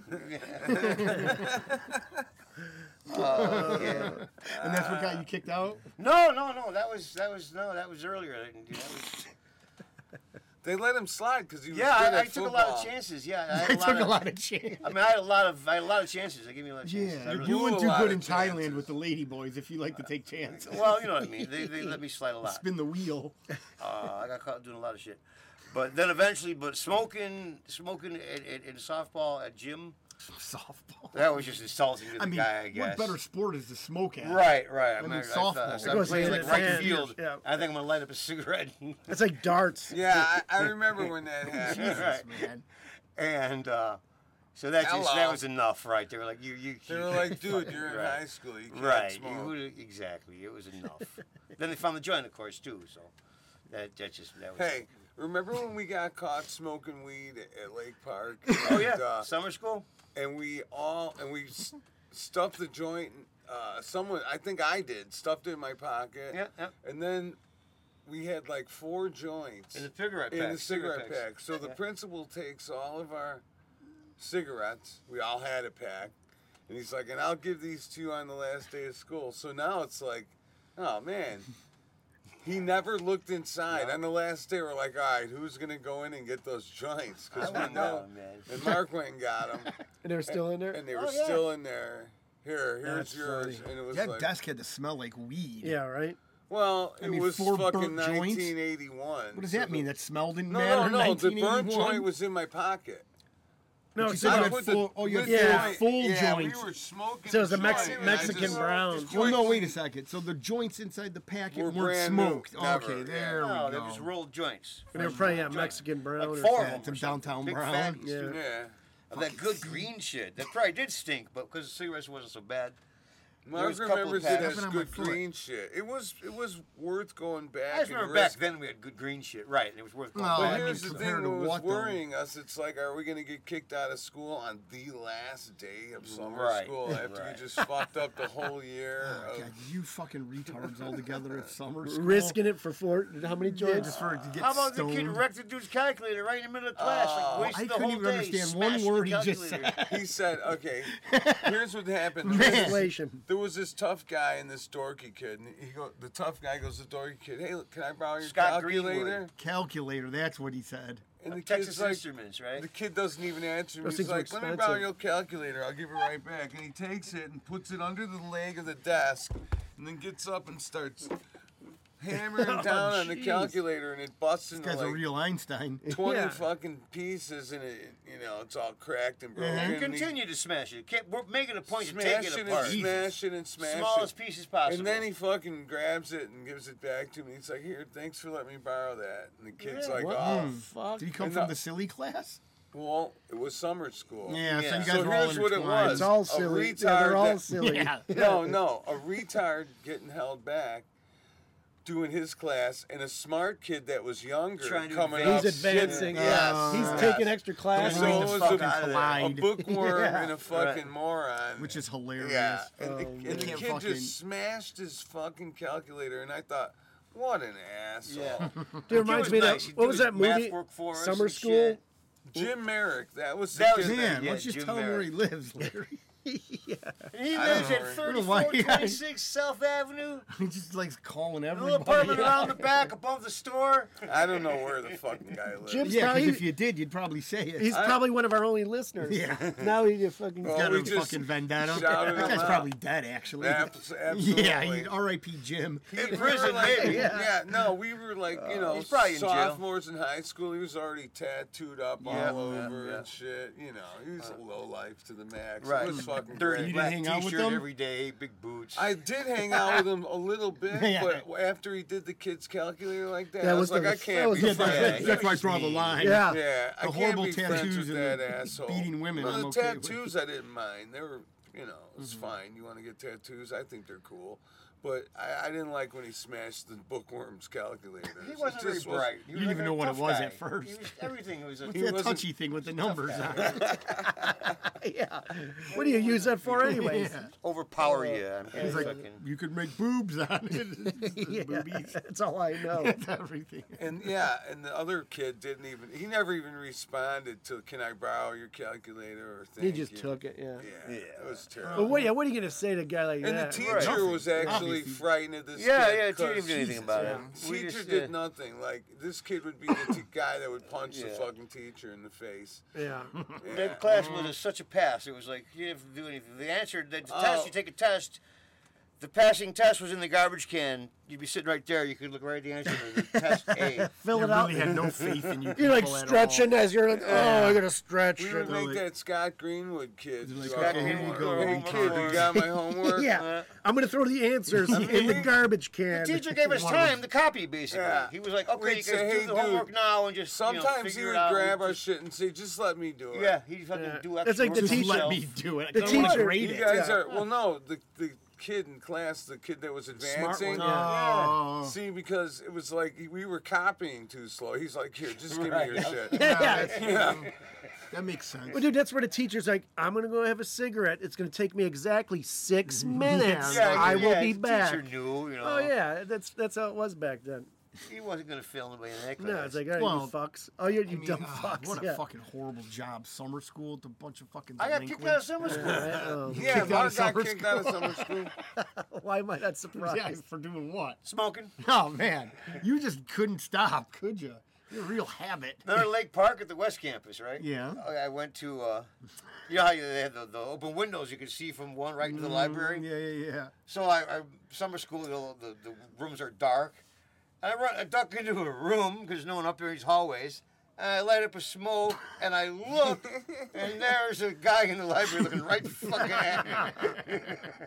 Yeah. And that's what got you kicked out? No. That was earlier. That was, They let him slide because he was yeah, good I at took a lot football. of chances. Yeah, I I had took a of, lot of chances. I mean, I had a lot of chances. They gave me a lot of chances. Yeah, I you really- wouldn't blew do a good lot in of Thailand chances. with the lady boys if you like to take chances. Well, you know what I mean. They let me slide a lot. Spin the wheel. I got caught doing a lot of shit. But then eventually, smoking in softball at gym, Softball. that was just insulting to the I mean, guy, I guess. what better sport is to smoke at? Right. I mean, mean, softball. so It I'm goes playing hand like in right hand. field. Yeah. I think I'm gonna light up a cigarette. It's like darts. Yeah, I remember when that happened. Right. Man. And so that Hello. was enough, right? They were like, you. They were like, dude, you're in Right. high school. You can't Right. smoke. Exactly. It was enough. Then they found the joint, of course, too. So that was. Hey, remember when we got caught smoking weed at Lake Park? Oh yeah. And, Summer school. and we stuffed the joint. Someone, I think I did, stuffed it in my pocket. Yeah. And then we had like 4 joints In the cigarette in pack. the cigarette packs. pack. So the Yeah. principal takes all of our cigarettes. We all had a pack. And he's like, and I'll give these to you on the last day of school. So now it's like, oh man. He never looked inside. No. On the last day, we're like, all right, who's going to go in and get those joints? Because I we wouldn't know. know, man. And Mark went and got them. And they were still in there. And they were Oh, yeah. still in there. Here's That's yours. funny. And it was That like, desk had to smell like weed. Yeah, right. well, I it mean, was 4 fucking burnt joints? 1981. What does so that the- mean? That smell didn't No, matter no, in no. The burnt 1981? joint was in my pocket. No, You so said I you put had full, you had yeah, full yeah, joints. we were smoking. So it was a the Mex- joint, and I Mexican just- brown. just Well, no, quickly- wait a second. So the joints inside the packet Were weren't brand new. smoked. Never, Okay, yeah. there No, we they go. just rolled joints. they were probably Mexican brown. Like or 4 something. of them. Some or something. downtown Big brown. fatties, Yeah. too. Yeah. Of that good green shit. That probably did stink, but because the cigarettes wasn't so bad. Mark was a couple of remembers it packs. as Stepping on my good foot. green shit. It was worth going back. I just and remember back risk. then we had good green shit. Right, and it was worth going No, But I back. mean, here's the compared thing to that was what, though? worrying us. It's like, are we going to get kicked out of school on the last day of summer Right. school after Right. you just fucked up the whole year? Oh, of- God, you fucking retards all together at summer school. Risking it for 4. How many Yeah, joints? just for to get How about stoned. the kid who wrecked the dude's calculator right in the middle of class? Oh, Like, wasted I the couldn't whole even day understand one smashing word the he just calculator. He said, okay, here's what happened. Translation. There was this tough guy and this dorky kid. And the tough guy goes to the dorky kid, hey, can I borrow your Scott calculator? Greenwood. Calculator, that's what he said. And the Texas kid's like, Instruments, right? the kid doesn't even answer me. Those He's things are like, let me borrow expensive. your calculator. I'll give it right back. And he takes it and puts it under the leg of the desk and then gets up and starts hammering down on the jeez. calculator and it busts This into guy's a like real Einstein. 20 Yeah. fucking pieces and it, it's all cracked and broken. Mhm. and he Continue to smash it. We're making a point to take smash it it apart. and smash it and smash Smallest it. pieces possible. And then he fucking grabs it and gives it back to me. He's like, here, thanks for letting me borrow that. And the kid's Yeah, like, what oh, the fuck? Did he come And from the- the silly class? well, it was summer school. Yeah, so Yeah. you guys So were all here's what it intertwined. was. It's all A silly. Yeah, retard they're all that- silly. Yeah. No, a retard getting held back doing his class and a smart kid that was younger Trying to coming advance. up. He's advancing. Yes. Yeah. He's yes. taking extra And classes. so Bring it the was fuck a, out of there. a bookworm Yeah. and a fucking moron. Which is hilarious. yeah, and the, Oh, and man. the Can't kid fucking- just smashed his fucking calculator, and I thought, what an asshole. Yeah. It reminds was me of nice. that. He'd What do was his that math movie? work for us Summer and School. shit. Jim Merrick, that was the That kid was- Man, Yeah, let's just Jim tell him where he Merrick. lives, Larry. And he lives at Why- 3426 South Avenue. He just likes calling A everybody. little apartment around the back above the store. I don't know where the fucking guy lives. Jim's Yeah, because probably, if you did, you'd probably say it. he's probably one of our only listeners. Yeah. Now he just fucking. Well, got we a just fucking vendetta. shouted That him guy's out. probably dead, actually. Absolutely. Yeah, R.I.P. Jim. We were prison, like, maybe. Yeah, no, we were like, He's probably in jail. sophomores in high school. He was already tattooed up Yeah, all yeah, over yeah. and shit. You know, he was a low life to the max. Right. It was fucking Dirty great. black hang out with t-shirt them? every day, big boots. I did hang out with him a little bit, Yeah. but after he did the kids calculator like that, That I was was like, the- I that can't was be the- friends. That's why I was draw the mean. line. Yeah. Yeah, I The can't horrible be friends tattoos with and that the asshole. beating women, Well, I'm the okay with. tattoos I didn't mind. They were, it's fine. You want to get tattoos? I think they're cool. But I didn't like when he smashed the bookworms calculator. He wasn't very bright. He You was didn't even like a know what it tough was guy. at first. He was, everything was a... What's that wasn't- touchy thing with the numbers on it? Yeah. What do you use that for, anyways? Yeah. overpower you. I'm He's like, fucking... you could make boobs on it. Yeah, Boobies. that's all I know. That's everything. And yeah, and the other kid he never even responded to, can I borrow your calculator or thank He just you. took it. Yeah. Yeah, it was terrible. But what are you gonna say to a guy like And that? the teacher Right. was actually Obviously. frightened of this Yeah, kid. yeah, she didn't 'cause do anything about it. The We teacher just, did nothing. Like, this kid would be the guy that would punch the Yeah. fucking teacher in the face. Yeah. That class was such a pass. It was like you didn't have to do anything. The answer, the test, you take a test. The passing test was in the garbage can. You'd be sitting right there. You could look right at the answer to the test A. Fill You it out. really had no faith in you. You're like people at stretching all. as you're like, oh, I gotta stretch. We would make like- that Scott Greenwood kid. Like, do okay, our here you homework. go. Hey, kid, you got my homework? Yeah, I'm gonna throw the answers in the garbage can. The teacher gave us time to copy, basically. Yeah. He was like, okay, We'd you say, guys "Hey, do the dude, homework now and just Sometimes he figure would it out. grab our shit and say, just let me do it. Yeah, he'd fucking Yeah. do That's extra like the work Just teacher- let himself. me do it. The I don't wanna teacher- grade You it. guys Yeah. are, well, no, the kid in class, the kid that was advancing. one, Oh. See, because it was like we were copying too slow. He's like, here, just give me your shit. Yeah. Yeah. That makes sense. Well, dude, that's where the teacher's like, I'm gonna go have a cigarette. It's gonna take me exactly 6 minutes. Yeah, I will yeah, be the back. Teacher knew, you know. Oh yeah, that's how it was back then. He wasn't gonna fail nobody in that class. No, it's like, all right, Well, you fucks. Oh, you I mean, dumb fucks. what a yeah. fucking horrible job. Summer school with a bunch of fucking I got kicked out of delinquents. summer school. Right, Yeah, Kicked out Mark of got summer kicked out of summer school. why am I not surprised? Yeah, for doing what? Smoking. Oh, man. You just couldn't stop, could you? You're a real habit. Another Lake Park at the West Campus, right? Yeah. I went to, you know how they have the open windows you can see from one right into the library? Yeah. So I summer school, you know, the rooms are dark. And I duck into a room because there's no one up there in these hallways. And I light up a smoke, and I look, and there's a guy in the library looking right fucking at me.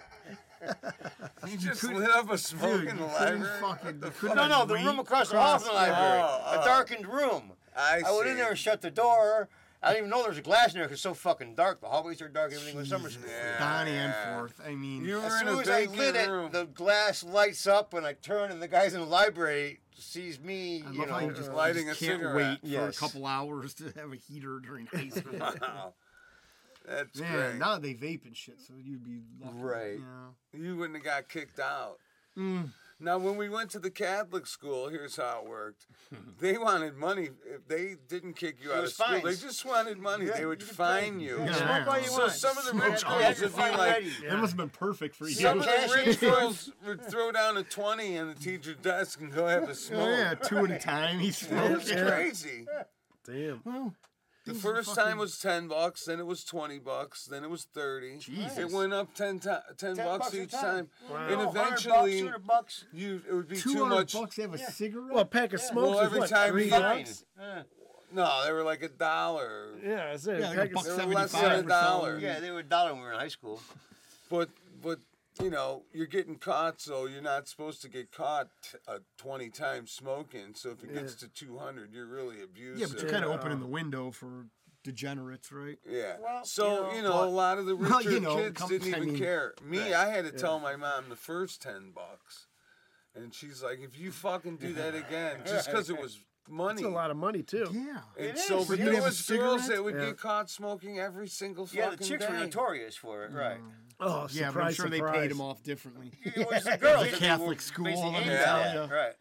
He just lit up a smoke in the library. No, the room across the hall from the library. Oh. A darkened room. I went in see. there and shut the door. I didn't even know there was a glass in there because it's so fucking dark. The hallways are dark. Everything was summer school. Donnie and forth. I mean, You As were in soon a as I vacant lit it, room. the glass lights up, and I turn, and the guys in the library sees me. I You love how know, you just lighting just a can't cigarette. wait for a Yes. couple hours to have a heater during high school. Wow. That's Man, great. now they vape and shit, so you'd be lucky. Right. Yeah. You wouldn't have got kicked out. Now, when we went to the Catholic school, here's how it worked. They wanted money. If they didn't kick you out of was school, fines. they just wanted money. Yeah, they would you could fine pay. you. Yeah, Yeah. smoke all you So want. some of the Smoke rich all girls you would be want. like, Ready. That must have been perfect for you. some of the Cash in rich first. girls would throw down a 20 on the teacher's desk and go have a smoke. Oh, yeah, two at a time. He It smoked. was crazy. Damn. Well, The things are first fucking- time was $10, then it was $20, then it was 30. Jesus. It went up 10 bucks a each time. Wow. And $100, eventually, $200. it would be too 200 much. bucks to have a cigarette? Well, a pack of smokes Well, is every what, time $3? you Fine. No, they were like $1. Yeah, I said Yeah, a like pack a buck of They were less than $75 or $1. something. Yeah, they were $1 when we were in high school. But you know, you're getting caught, so you're not supposed to get caught 20 times smoking. So if it gets to 200, you're really abusive. Yeah, but you're kind of opening the window for degenerates, right? Yeah. Well, So, you a know, lot of the richer well, you know, kids didn't I even mean, care. Me, I had to tell my mom the first $10. And she's like, if you fucking do that again, just because it was money. That's a lot of money too. Yeah. And It so, is. but You there have a was girls cigarette? that would Yeah. get caught smoking every single fucking Yeah, the chicks day. were notorious for it, right? Oh, Yeah, surprise, but I'm sure surprise. they paid him off differently. It was the girls. that Catholic were school, basically let me into tell that, ya. Right.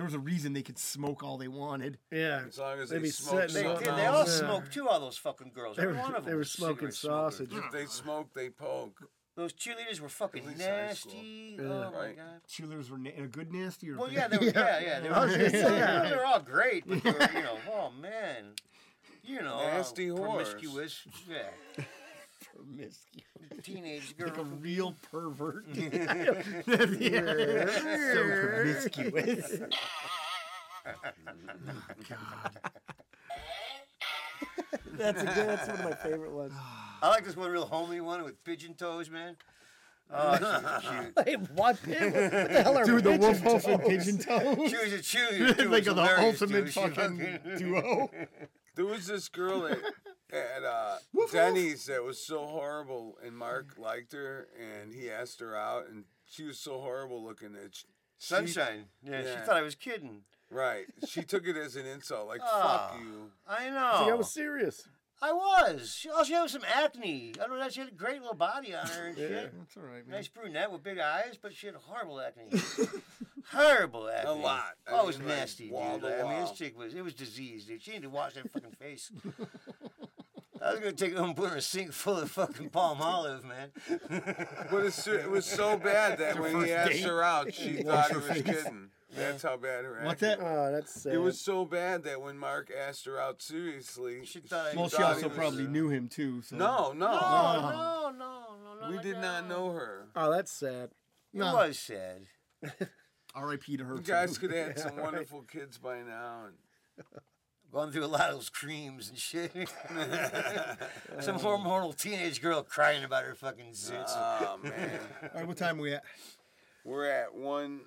There was a reason they could smoke all they wanted. Yeah. As long as They'd they be smoke setting up. something They all else. smoked too, all those fucking girls. They Every were- one of them they were was a smoking cigarette smoker. sausage. If they smoke, they poke. Those cheerleaders were fucking At least high school. nasty. Yeah. Oh my Right. god. Cheerleaders were in a good nasty or Well, bad? yeah, they were. Yeah. They I was gonna say, yeah. they were all great, but they were, oh man, Nasty whores. promiscuous. Yeah, Promiscuous. teenage Like a girl. real pervert. So promiscuous. That's one of my favorite ones. I like this one real homely one with pigeon toes, man. Oh, she was cute. Hey, what the hell are Dude, the pigeon wolf and toes? pigeon toes. She was a cheerleader. too. It Like was the hilarious, ultimate dude. She fucking duo. There was this girl at Denny's that was so horrible, and Mark liked her, and he asked her out, and she was so horrible looking that Sunshine. Yeah, she Yeah. thought I was kidding. Right. She took it as an insult, like, Ah. fuck you. I See, know. I was serious. I was. She also had some acne. I don't know. She had a great little body on her and shit. That's all right, man. Nice brunette with big eyes, but she had horrible acne. Horrible acne. A lot. I Oh, it was mean, like, nasty, wall dude. to I mean, wall. this chick was diseased, dude. She needed to wash that fucking face. I was gonna take her home and put her in a sink full of fucking palm olive, man. But it was so bad that when he first asked date. her out, she Wash thought he her was face. kidding. That's how bad her What's acting that? was. Oh, that's sad. It was so bad that when Mark asked her out seriously, She thought Well, she thought also he was- probably knew him too. So. No, No, no. no. We did not know her. Oh, that's sad. It No. was sad. R.I.P. to her. You too. guys could have had some wonderful kids by now. And Going through a lot of those creams and shit. Some hormonal teenage girl crying about her fucking zits. oh, man. All right, what time are we at? We're at 1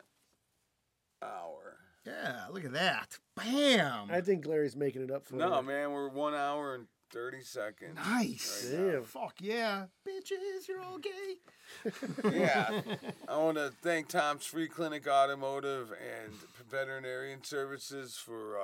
hour. Yeah, look at that. Bam. I think Larry's making it up for No, you. man, we're 1 hour and 30 seconds. Nice. Right Damn. Fuck yeah. Bitches, you're all gay. Yeah. I want to thank Tom's Free Clinic Automotive and Veterinarian Services for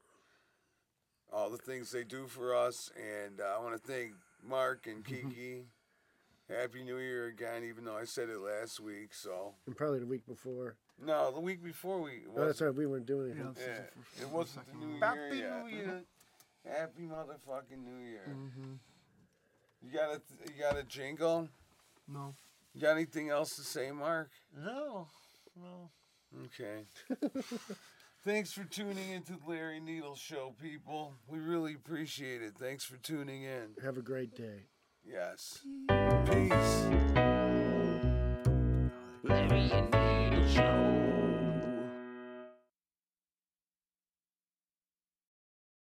all the things they do for us. And I want to thank Mark and Kiki. Happy New Year again, even though I said it last week. So, And probably the week before. no, the week before we. Oh, that's right. We weren't doing anything. Yeah, it wasn't the New Year Happy yet. New Year. Happy motherfucking New Year. You got a jingle? No. You got anything else to say, Mark? No. Okay. Thanks for tuning into the Larry Needle Show, people. We really appreciate it. Thanks for tuning in. Have a great day. Yes. Peace. Larry and